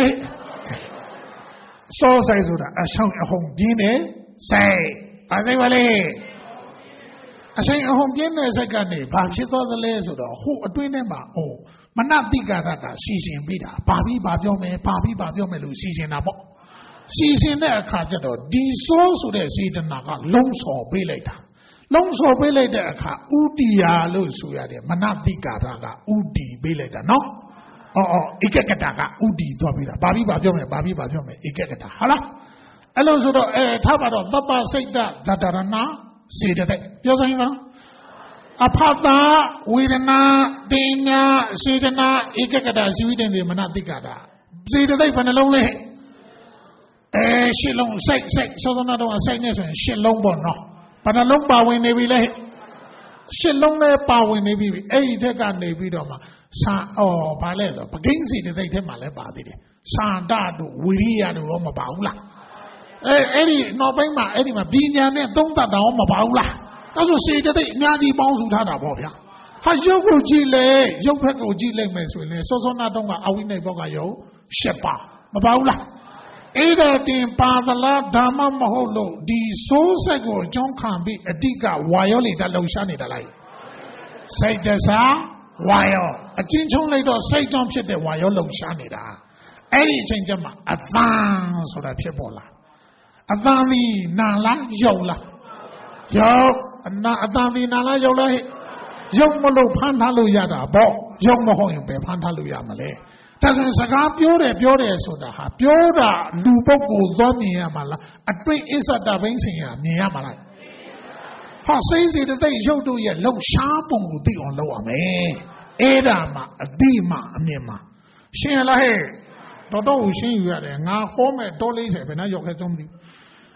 စောစိတ်ဆိုတာအဆောင်အဟုန်ပြင်းတဲ့စိတ်ဘာစိတ်ပါလဲအဆိုင်အဟုန်ပြင်းတဲ့စိတ်ကနေဘာဖြစ်သွားသလဲဆိုတော့ဟိုအတွင်းထဲမှာဟိုမနတိကာရကစီစဉ်ပြီးတာဘာပြီးဘာပြောမယ်ဘာပြီးဘာပြောမယ်လို့စီစဉ်တာပေါ့စီစဉ်တဲ့အခါကျတော့ဒီဆိုးဆိုတဲ့စေတနာကလုံးစော်ပေးလိုက်တာလုံးစော်ပေးလိုက်တဲ့အခါဥတီယာလို့ဆိုရတယ်မနတိကာရကဥတီပေးလိုက်တာနော်အော်အော်ဧကကတာကဥတီသွားပေးတာဘာပြီးဘာပြောမယ်ဘာပြီးဘာပြောမယ်ဧကကတာဟာလားအဲ့လိုဆိုတော့အဲထားပါတော့သပ္ပစိတ်တသတ္တရဏစေတသိက်ပြောစမ်းပါအဖတ်တာဝေဒနာတင်ညာစေတနာဧကကတာဇီဝိတ္တေမနတိကာတာစေတသိက်ဘယ်နှလုံးလဲအဲရှစ်လုံးစိတ်စိတ်သောသနာတော့စိတ်နဲ့ဆိုရင်ရှစ်လုံးပေါ့နော်ဘယ်နှလုံးပါဝင်နေပြီလဲရှစ်လုံးလည်းပါဝင်နေပြီအဲ့ဒီထက်ကနေပြီးတော့မှစာအော်ဘာလဲဆိုပကိန်းစီတဲ့စိတ်ထဲမှာလည်းပါသေးတယ်စာန္ဒတို့ဝိရိယတို့တော့မပါဘူးလားအဲအဲ့ဒီနောက်ပိုင်းမှာအဲ့ဒီမှာပညာနဲ့သုံးသပ်တာတော့မပါဘူးလားဒါဆိုစေတသိက်အများကြီးပေါင်းစုထားတာပေါ့ဗျာဟာရုပ်ကိုကြည့်လေရုပ်ဘက်ကိုကြည့်လိုက်မယ်ဆိုရင်လေစောစောနာတော့ကအဝိနိဘောကယုံရှစ်ပါမပါဘူးလားအဲ့ဒါတင်ပါသလားဓမ္မမဟုတ်လို့ဒီစိုးစိတ်ကိုအကြောင်းခံပြီးအတိကဝါရောလေတလှူရှားနေတာလိုက်စိတ်တစားဝါရောအချင်းချုံလိုက်တော့စိတ်ကြောင့်ဖြစ်တဲ့ဝါရောလှူရှားနေတာအဲ့ဒီအချိန်ကျမှအသံဆိုတာဖြစ်ပေါ်လာအသံဒီနာလားယုံလားယုံအနာအသံဒီနာလားယုံလားယုံမလို့ဖမ်းထားလို့ရတာပေါ့ယုံမဟုတ်ရင်ဘယ်ဖမ်းထားလို့ရမလဲဒါဆိုစကားပြောတယ်ပြောတယ်ဆိုတာဟာပြောတာလူပုဂ္ဂိုလ်သွားမြင်ရမှာလားအတွင်းအစ္ဆတဘိန်းစဉ်ရမြင်ရမှာလားဟောစိတ်စီတဲ့ရုပ်တို့ရဲ့လှုပ်ရှားပုံကိုသိအောင်လုပ်ရမယ်အဲ့ဒါမှအတိမှအမြင်မှရှင်းလားဟဲ့တော်တော်ရှင်းယူရတယ်ငါဟောမဲ့တော်လေးဆယ်ဘယ်နှရောက်ခဲသုံးမသိ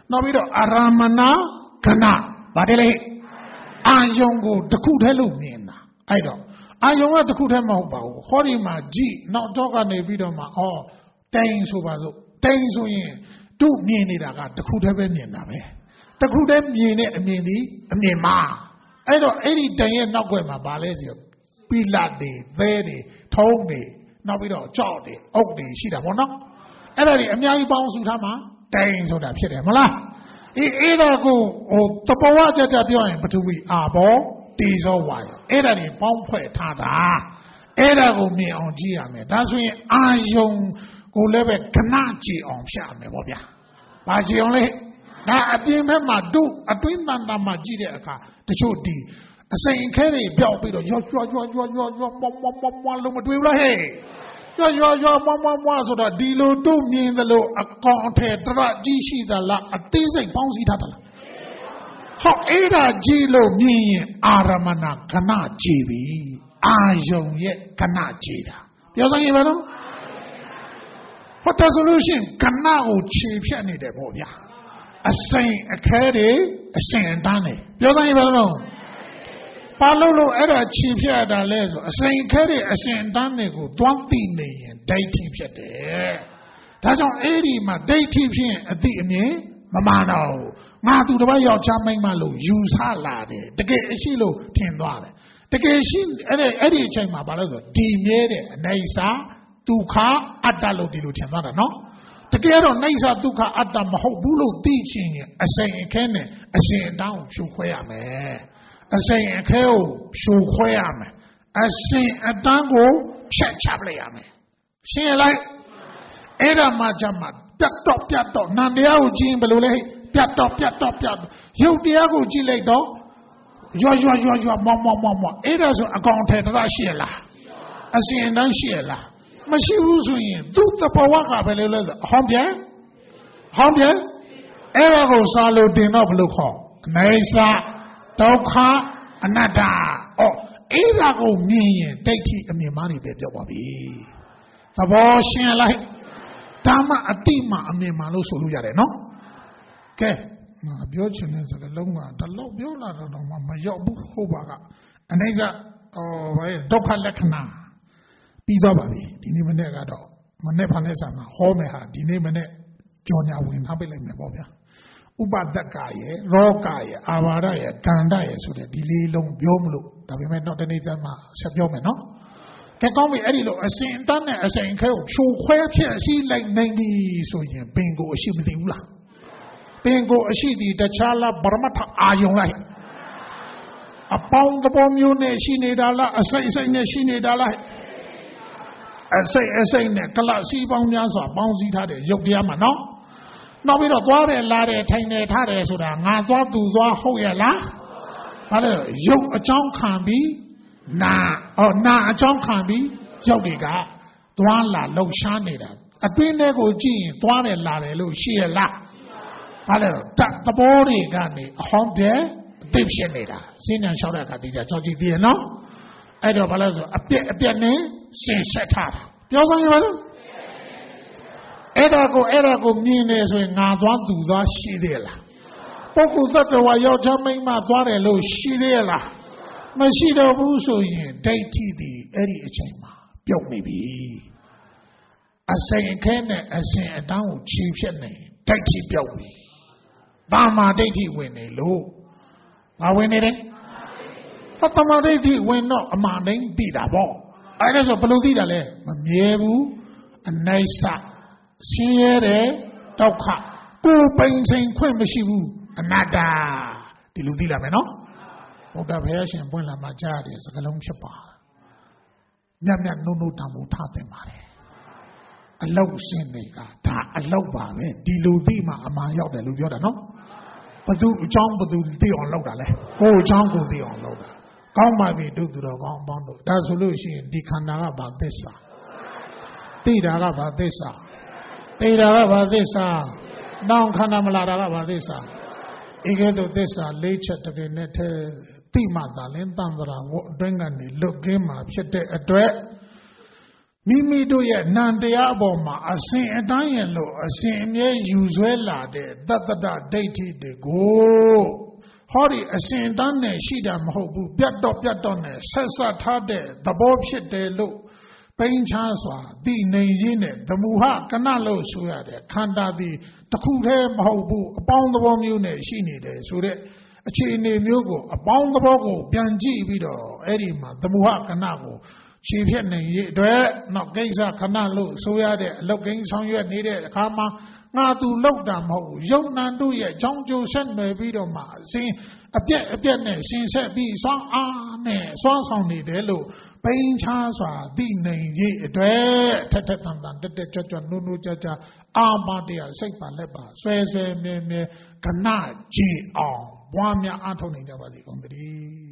နောက်ပြီးတော့အာရမဏကဏဗါတယ်လေအာယုံကိုတစ်ခုတည်းလို့မြင်တာအဲ့တော့အာယုံကတစ်ခုတည်းမဟုတ်ပါဘူးဟောဒီမှာကြည့်နောက်တော့ကနေပြီးတော့မှအော်တိန်ဆိုပါစို့တိန်ဆိုရင်တို့မြင်နေတာကတစ်ခုတည်းပဲမြင်တာပဲတစ်ခုတည်းမြင်တဲ့အမြင်ဒီအမြင်မှာအဲ့တော့အဲ့ဒီတိန်ရဲ့နောက်ွယ်မှာဗာလဲဆိုပိလတ်တွေသဲတွေထုံးတွေနောက်ပြီးတော့ကြောက်တွေအုတ်တွေရှိတာပေါ့နော်အဲ့ဒါတွေအများကြီးပေါင်းစုထားမှာတိန်ဆိုတာဖြစ်တယ်မလားအေးအဲ့ဒါကိုဟိုတပဝကြကြပြောရင်ပထဝီအာဘောတေဇောဝါယောအဲ့ဒါတွေပေါင်းဖွဲ့ထားတာအဲ့ဒါကိုမြင်အောင်ကြည့်ရမယ်ဒါဆိုရင်အာယုံကိုလည်းပဲခဏကြည့်အောင်ဖြတ်ရမယ်ပေါ့ဗျာဘာကြည့်အောင်လဲဒါအပြင်ဘက်မှာတို့အတွင်းတန်တာမှာကြည့်တဲ့အခါတချို့ဒီအစိမ်ခဲတွေပြောက်ပြီးတော့ရောရွာရွာရွာရွာရွာမမမမလုံးမတွေ့ဘူးလားဟဲ့ရွာရွာရွာမမမဆိုတော့ဒီလိုတို့မြင်သလိုအကောင်အထည်တရကြီးရှိသလားအသေးစိတ်ပေါင်းစည်းထားသလားဟောအဲ့ဒါကြည့်လို့မြင်ရင်အာရမဏခဏကြည့်ပြီအာယုံရဲ့ခဏကြည့်တာပြောစမ်းရင်ဘာလို့ဟောတယ်ဆိုလို့ရှိရင်ခဏကိုခြေဖြတ်နေတယ်ပေါ့ဗျာအစိမ်အခဲတွေအစင်အတန်းတွေပြောစမ်းရင်ဘာလို့ဘာလို့လို့အဲ့ဒါခြေဖြတ်တာလဲဆိုအစိမ်ခဲတွေအစင်အတန်းတွေကိုတွန်းသိနေရင်ဒိဋ္ဌိဖြစ်တယ်ဒါကြောင့်အဲ့ဒီမှာဒိဋ္ဌိဖြစ်ရင်အတိအမြင်မမှန်တော့ဘူးငါသူတစ်ပတ်ယောက်ျားမိန်းမလို့ယူဆလာတယ်တကယ်အရှိလို့ထင်သွားတယ်တကယ်ရှိအဲ့ဒီအဲ့ဒီအချိန်မှာဘာလို့ဆိုဒီမြဲတဲ့အနေစာဒုက္ခအတ္တလို့ဒီလိုထင်သွားတာနော်တကယ်တော့နေစာဒုက္ခအတ္တမဟုတ်ဘူးလို့သိချင်ရင်အစိမ်အခဲနဲ့အရှင်အတောင်းဖြိုခွဲရမယ်အစိမ်အခဲကိုဖြိုခွဲရမယ်အရှင်အတန်းကိုဖြတ်ချပလိုက်ရမယ်ရှင်းလိုက်အဲ့ဒါမှကြမှာပြတ်တော့ပြတ်တော့နန္တရားကိုကြည့်ရင်ဘယ်လိုလဲပြတ်တော့ပြတ်တော့ပြတ်ရုပ်တရားကိုကြည့်လိုက်တော့ရွာရွာရွာရွာမောင်မောင်မောင်မောင်အဲ့ဒါဆိုအကောင်ထဲတရရှိရလားအစဉ်အတန်းရှိရလားမရှိဘူးဆိုရင်သူ့တဘဝကပဲလေလဲဟောင်းပြန်ဟောင်းပြန်အဲ့ဒါကိုစာလို့တင်တော့ဘယ်လိုခေါ်အနေစာဒုက္ခအနတ္တအော်အဲ့ဒါကိုမြင်ရင်ဒိဋ္ဌိအမြင်မှနေပဲပြောပါပြီသဘောရှင်းလိုက်ဒါမှအတိမှအမြင်မှလို့ဆိုလို့ရတယ်နော်ကဲပြောချင်တဲ့စကားလုံးကတလောက်ပြောလာတော့မှမရောက်ဘူးဟုတ်ပါကအနေကဟောဘာလဲဒုက္ခလက္ခဏာပြီးသွားပါပြီဒီနေ့မနေ့ကတော့မနေ့ဖန်တဲ့ဆံမှာဟောမယ်ဟာဒီနေ့မနေ့ကြော်ညာဝင်ထားပေးလိုက်မယ်ပေါ့ဗျာဥပဒကရဲ့ရောဂရဲ့အာဘာဒရဲ့ကန္တရဲ့ဆိုတဲ့ဒီလေးလုံးပြောမလို့ဒါပေမဲ့တော့တနေ့ကျမှဆက်ပြောမယ်နော်ကဲကောင်းပြီအဲ့ဒီလိုအစဉ်တန်းနဲ့အစဉ်ခဲကိုဖြိုခွဲဖြစ်အရှိလိုက်နိုင်ပြီဆိုရင်ပင်ကိုအရှိမသိဘူးလားပင်ကိုအရှိဒီတခြားလားဗရမထအာယုံလိုက်အပေါင်းသဘောမျိုးနဲ့ရှိနေတာလားအစိတ်အစိတ်နဲ့ရှိနေတာလားအစိတ်အစိတ်နဲ့ကလစီပေါင်းများစွာပေါင်းစည်းထားတဲ့ရုပ်တရားမှာနော်နောက်ပြီးတော့သွားတယ်လာတယ်ထိုင်တယ်ထားတယ်ဆိုတာငါသွားသူသွားဟုတ်ရဲ့လားဘာလဲရုပ်အကြောင်းခံပြီးနာအော်နာအကြောင်းခံပြီးရုပ်တွေကသွားလာလှုပ်ရှားနေတာအတွင်းထဲကိုကြည့်ရင်သွားတယ်လာတယ်လို့ရှိရဲ့လားဘာလဲတသဘောတွေကနေအဟောင်းတယ်အသိဖြစ်နေတာစဉ်းဉာဏ်လျှောက်တဲ့အခါဒီကြကြောက်ကြည့်သေးရဲ့နော်အဲ့တော့ဘာလဲဆိုအပြက်အပြက်နဲ့ဆင်ဆက်ထားတာပြောစမ်းရပါလားအဲ့ဒါကိုအဲ့ဒါကိုမြင်နေဆိုရင်ငါသွားသူသွားရှိသေးလားပုဂ္ဂိုလ်သတ္တဝါယောက်ျားမိန်းမသွားတယ်လို့ရှိသေးလားမရှိတော့ဘူးဆိုရင်ဒိဋ္ဌိဒီအဲ့ဒီအချိန်မှာပြုတ်နေပြီအစိမ်ခဲနဲ့အစဉ်အတောင်းကိုခြေဖြတ်နေဒိဋ္ဌိပြုတ်ပြီဘာမှဒိဋ္ဌိဝင်နေလို့မဝင်နေတယ်ပထမဒိဋ္ဌိဝင်တော့အမှန်တိုင်းသိတာပေါ့အဲ့ဒါဆိုဘယ်လိုသိတာလဲမမြဲဘူးအနိစ္စဆင်းရဲတယ်ဒုက္ခကိုယ်ပိန်စိန်ခွင့်မရှိဘူးအနတ္တဒီလိုသိလာမယ်နော်ဘုရားဘုရားရှင်ပွင့်လာမှကြားတယ်စကလုံးဖြစ်ပါမြတ်မြတ်နုံနုံတံမိုးထားတင်ပါတယ်အလောက်စင်းတွေကဒါအလောက်ပါပဲဒီလိုသိမှအမှန်ရောက်တယ်လို့ပြောတာနော်ဘသူအကြောင်းဘသူသိအောင်လုပ်တာလဲကိုယ်အကြောင်းကိုသိအောင်လုပ်တာကောင်းပါပြီတို့သူတော်ကောင်းအပေါင်းတို့ဒါဆိုလို့ရှိရင်ဒီခန္ဓာကဘာသစ္စာသိတာကဘာသစ္စာသိတာကဘာသစ္စာနောင်ခန္ဓာမလာတာကဘာသစ္စာဧကဲ့သို့သစ္စာလေးချက်တကယ်နဲ့ထဲသိမှသာလင်းတန်ត្រာဝအတွင်းကနေလွတ်ကင်းမှာဖြစ်တဲ့အတွက် Mimi do ye Nandaya Boma, a sin a dying low, a sin ye usual lade, that the deity de go. Hori a sin done, she dam hobu, bet up yet done, sessa tade, the bob shit de low. Pain chanswa, the Najine, the Muha Canalo Suyade, Kanda the Takure Mahobu, upon the bomb unit, she needed, so that a chain name Yogo, upon the Bogo, Bianji Vido, Erima, the Muha Canago. Chief Henry, not Gaza Canalo, Suyade, looking some you needed, Kama, not to look down ho, Young Nandu yet, John Joe sent me Vido Ma, see a bit, a bit, since it be song, ah, ne, song song needed, low. Pain Chanswa, the name ye, Tetetan, the Church Nunu Jaja, Armadia, Sepa Leba, Sway, me, me, Cana, G. on, Wamia Anthony Javadi on the